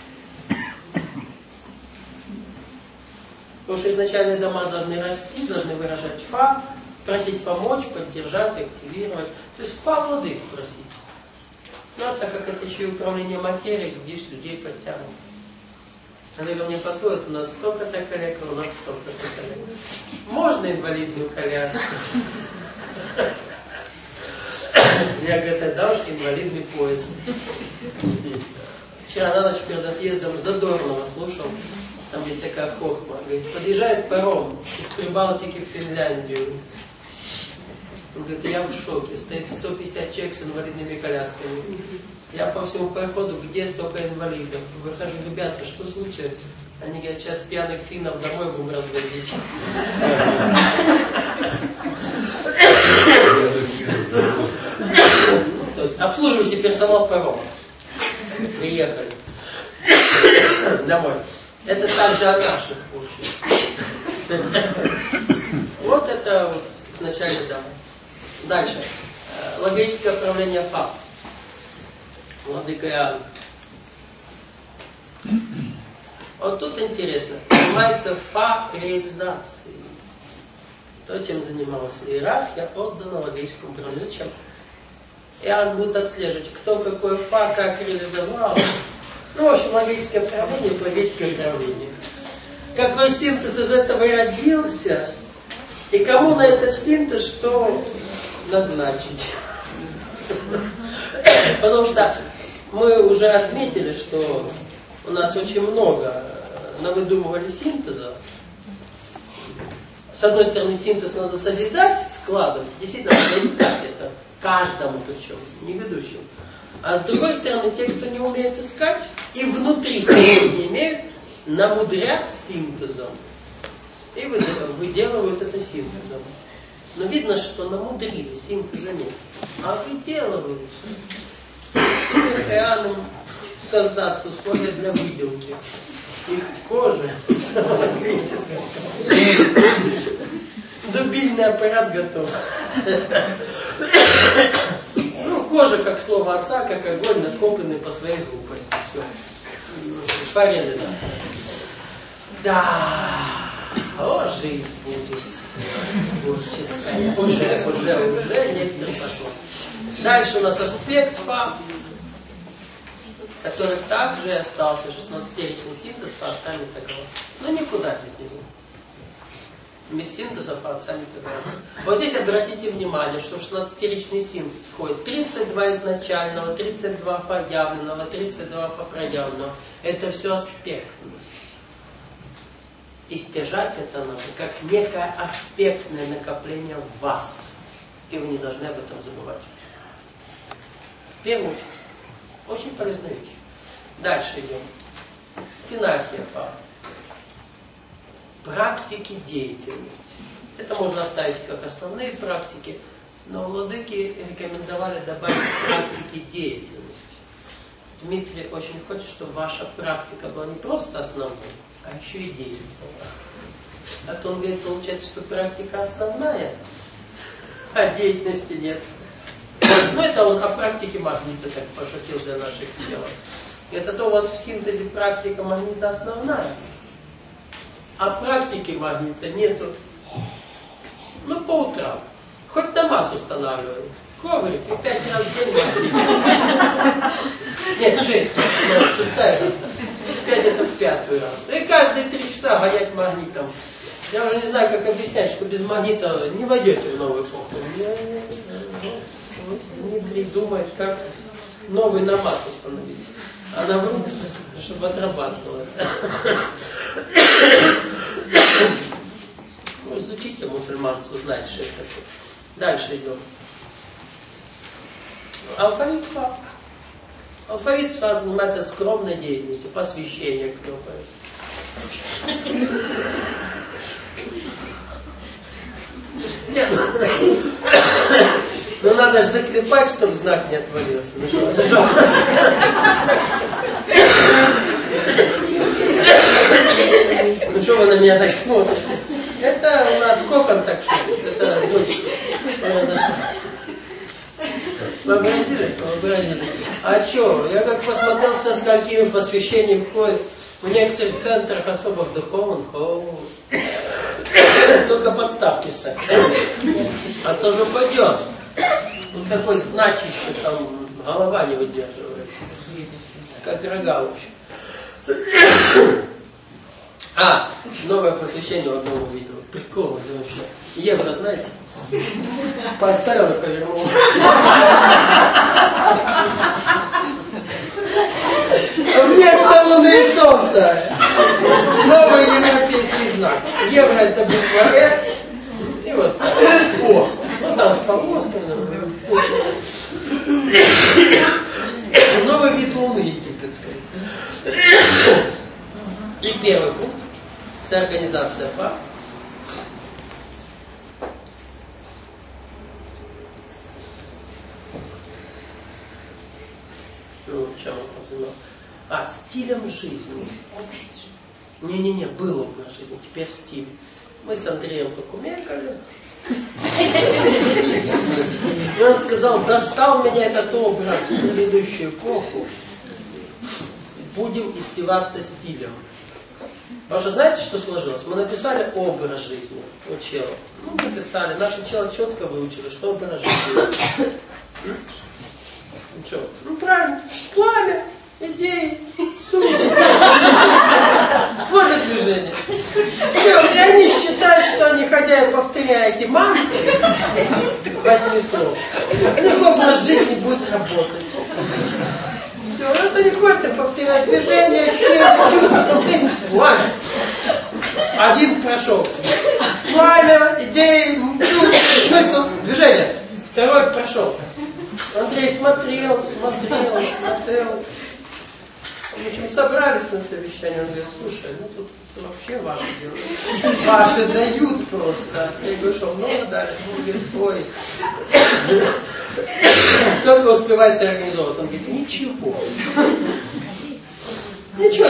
Потому что изначальные дома должны расти, должны выражать Фа, просить помочь, поддержать, активировать. То есть Фа Владыку просить. Ну, а так как это еще и управление материей, глядишь, людей подтянут. Она мне подходит, у нас столько-то коллег, у нас столько-то коллег. Можно инвалидную коляску? Я говорю, тогда уж инвалидный поезд. Вчера на ночь перед отъездом Задорнова слушал. Там есть такая хохма. Говорит, подъезжает паром из Прибалтики в Финляндию. Он говорит, я в шоке. Стоит 150 человек с инвалидными колясками. Я по всему проходу, где столько инвалидов? Выхожу, ребята, что случилось? Они говорят, сейчас пьяных финнов домой будем развозить. То есть обслуживающий персонал парома. Приехали домой. Это также о наших, в общем. Вот это вот Вначале да. Дальше. Логическое управление Фа. Владыка Иоанн. Вот тут интересно. Занимается Фа реализацией. То, чем занималась иерархия, отдана логическому управлению. Зачем? Иоанн будет отслеживать, кто какой Фа, как реализовал. Ну, в общем, логическое управление есть логическое управление. Какой синтез из этого родился, и кому на этот синтез что назначить. Потому что мы уже отметили, что у нас очень много навыдумывали синтеза. С одной стороны, синтез надо созидать, складывать. Действительно, надо искать это. Каждому причем, не ведущему. А с другой стороны, те, кто не умеет искать, и внутри синтез не имеют, намудрят синтезом. И выделывают это синтезом. Но видно, что намудрили, синтеза нет. А выделывают. Теперь Иоанн создаст условия для выделки их кожи. Дубильный аппарат готов. Ну, кожа, как слово отца, как огонь, накопленный по своей глупости. Все. По реализации. Да. О, жизнь будет. Творческая. Уже некоторые пошло. Дальше у нас аспект Фа, который также остался 16-ричный синтез Фа-отца Митагава. Но никуда без него. Без синтеза Фа-отца Митагава. Вот здесь обратите внимание, что в 16-ричный синтез входит 32 изначального, 32 Фа явленного, 32 Фа проявленного. Это все аспектность. И стяжать это надо как некое аспектное накопление в вас. И вы не должны об этом забывать. В первую очередь. Очень полезная вещь. Дальше идем. Синархия Фа. Практики деятельности. Это можно оставить как основные практики, но владыки рекомендовали добавить практики деятельности. Дмитрий очень хочет, чтобы ваша практика была не просто основной, а еще и действовала. А то он говорит, получается, что практика основная, а деятельности нет. Ну, это он о практике магнита так пошутил для наших тел. Это то у вас в синтезе практика магнита основная, а практики магнита нету. Ну, по утрам. Хоть намаз устанавливаем. Коврик и 5 раз в день магнит. Нет, 6. 6-я раз. 5 это в 5-й раз. И каждые 3 часа гонять магнитом. Я уже не знаю, как объяснять, что без магнита не войдете в новую эпоху. Дмитрий думает, как новый намаз установить. А наоборот, чтобы отрабатывало. Ну, изучите мусульманцу, узнать, что это такое. Дальше идем. Алфавит Фа. Алфавит Фа занимается скромной деятельностью, посвящение клепает. Нет, ну надо же заклепать, чтобы знак не отвалился. Ну что вы на меня так смотрите? Это у нас кокон так шутит. Это дочка. Вообразили? Вообразили. А что? Я как посмотрел, со сколькими посвящением ходит. В некоторых центрах особых духовных. Только подставки ставят. А то же пойдет. Вот такой значащий, там голова не выдерживает. Как рога вообще. А, новое посвящение у одного увидел. Прикол, это вообще. Евро, знаете? Поставил и повернул. Вместо Луны и Солнца. Новый европейский знак. Евро это буква F. И вот так. О, ну там с полоской. Новый вид Луны египетской. И первый пункт. Соорганизация Фа. Ну, чем он позанимался? Стилем жизни. Не-не-не, был образ жизни, теперь стиль. Мы с Андреем покумекали. И он сказал, достал меня этот образ в предыдущую эпоху. Будем издеваться стилем. Потому что знаете, что сложилось? Мы написали образ жизни у чела. Ну, написали. Наши челы четко выучили, что образ жизни. Ну что? Ну правильно. Пламя, идеи, суть. Вот это движение. Все, и они считают, что они, ходя и повторяя эти мантры, 8 слов, у них образ жизни будет работать. Все, это не ходит, повторяет движение, все чувства. Пламя. Один прошел. Пламя, идеи, смысл, движение. Второй прошел. Андрей смотрел. В общем, собрались на совещание, он говорит, слушай, ну тут вообще ваши делают. Ваши дают просто. Я говорю, что много дали? Он говорит, ой. Только успевайте организовывать. Он говорит, ничего. Ничего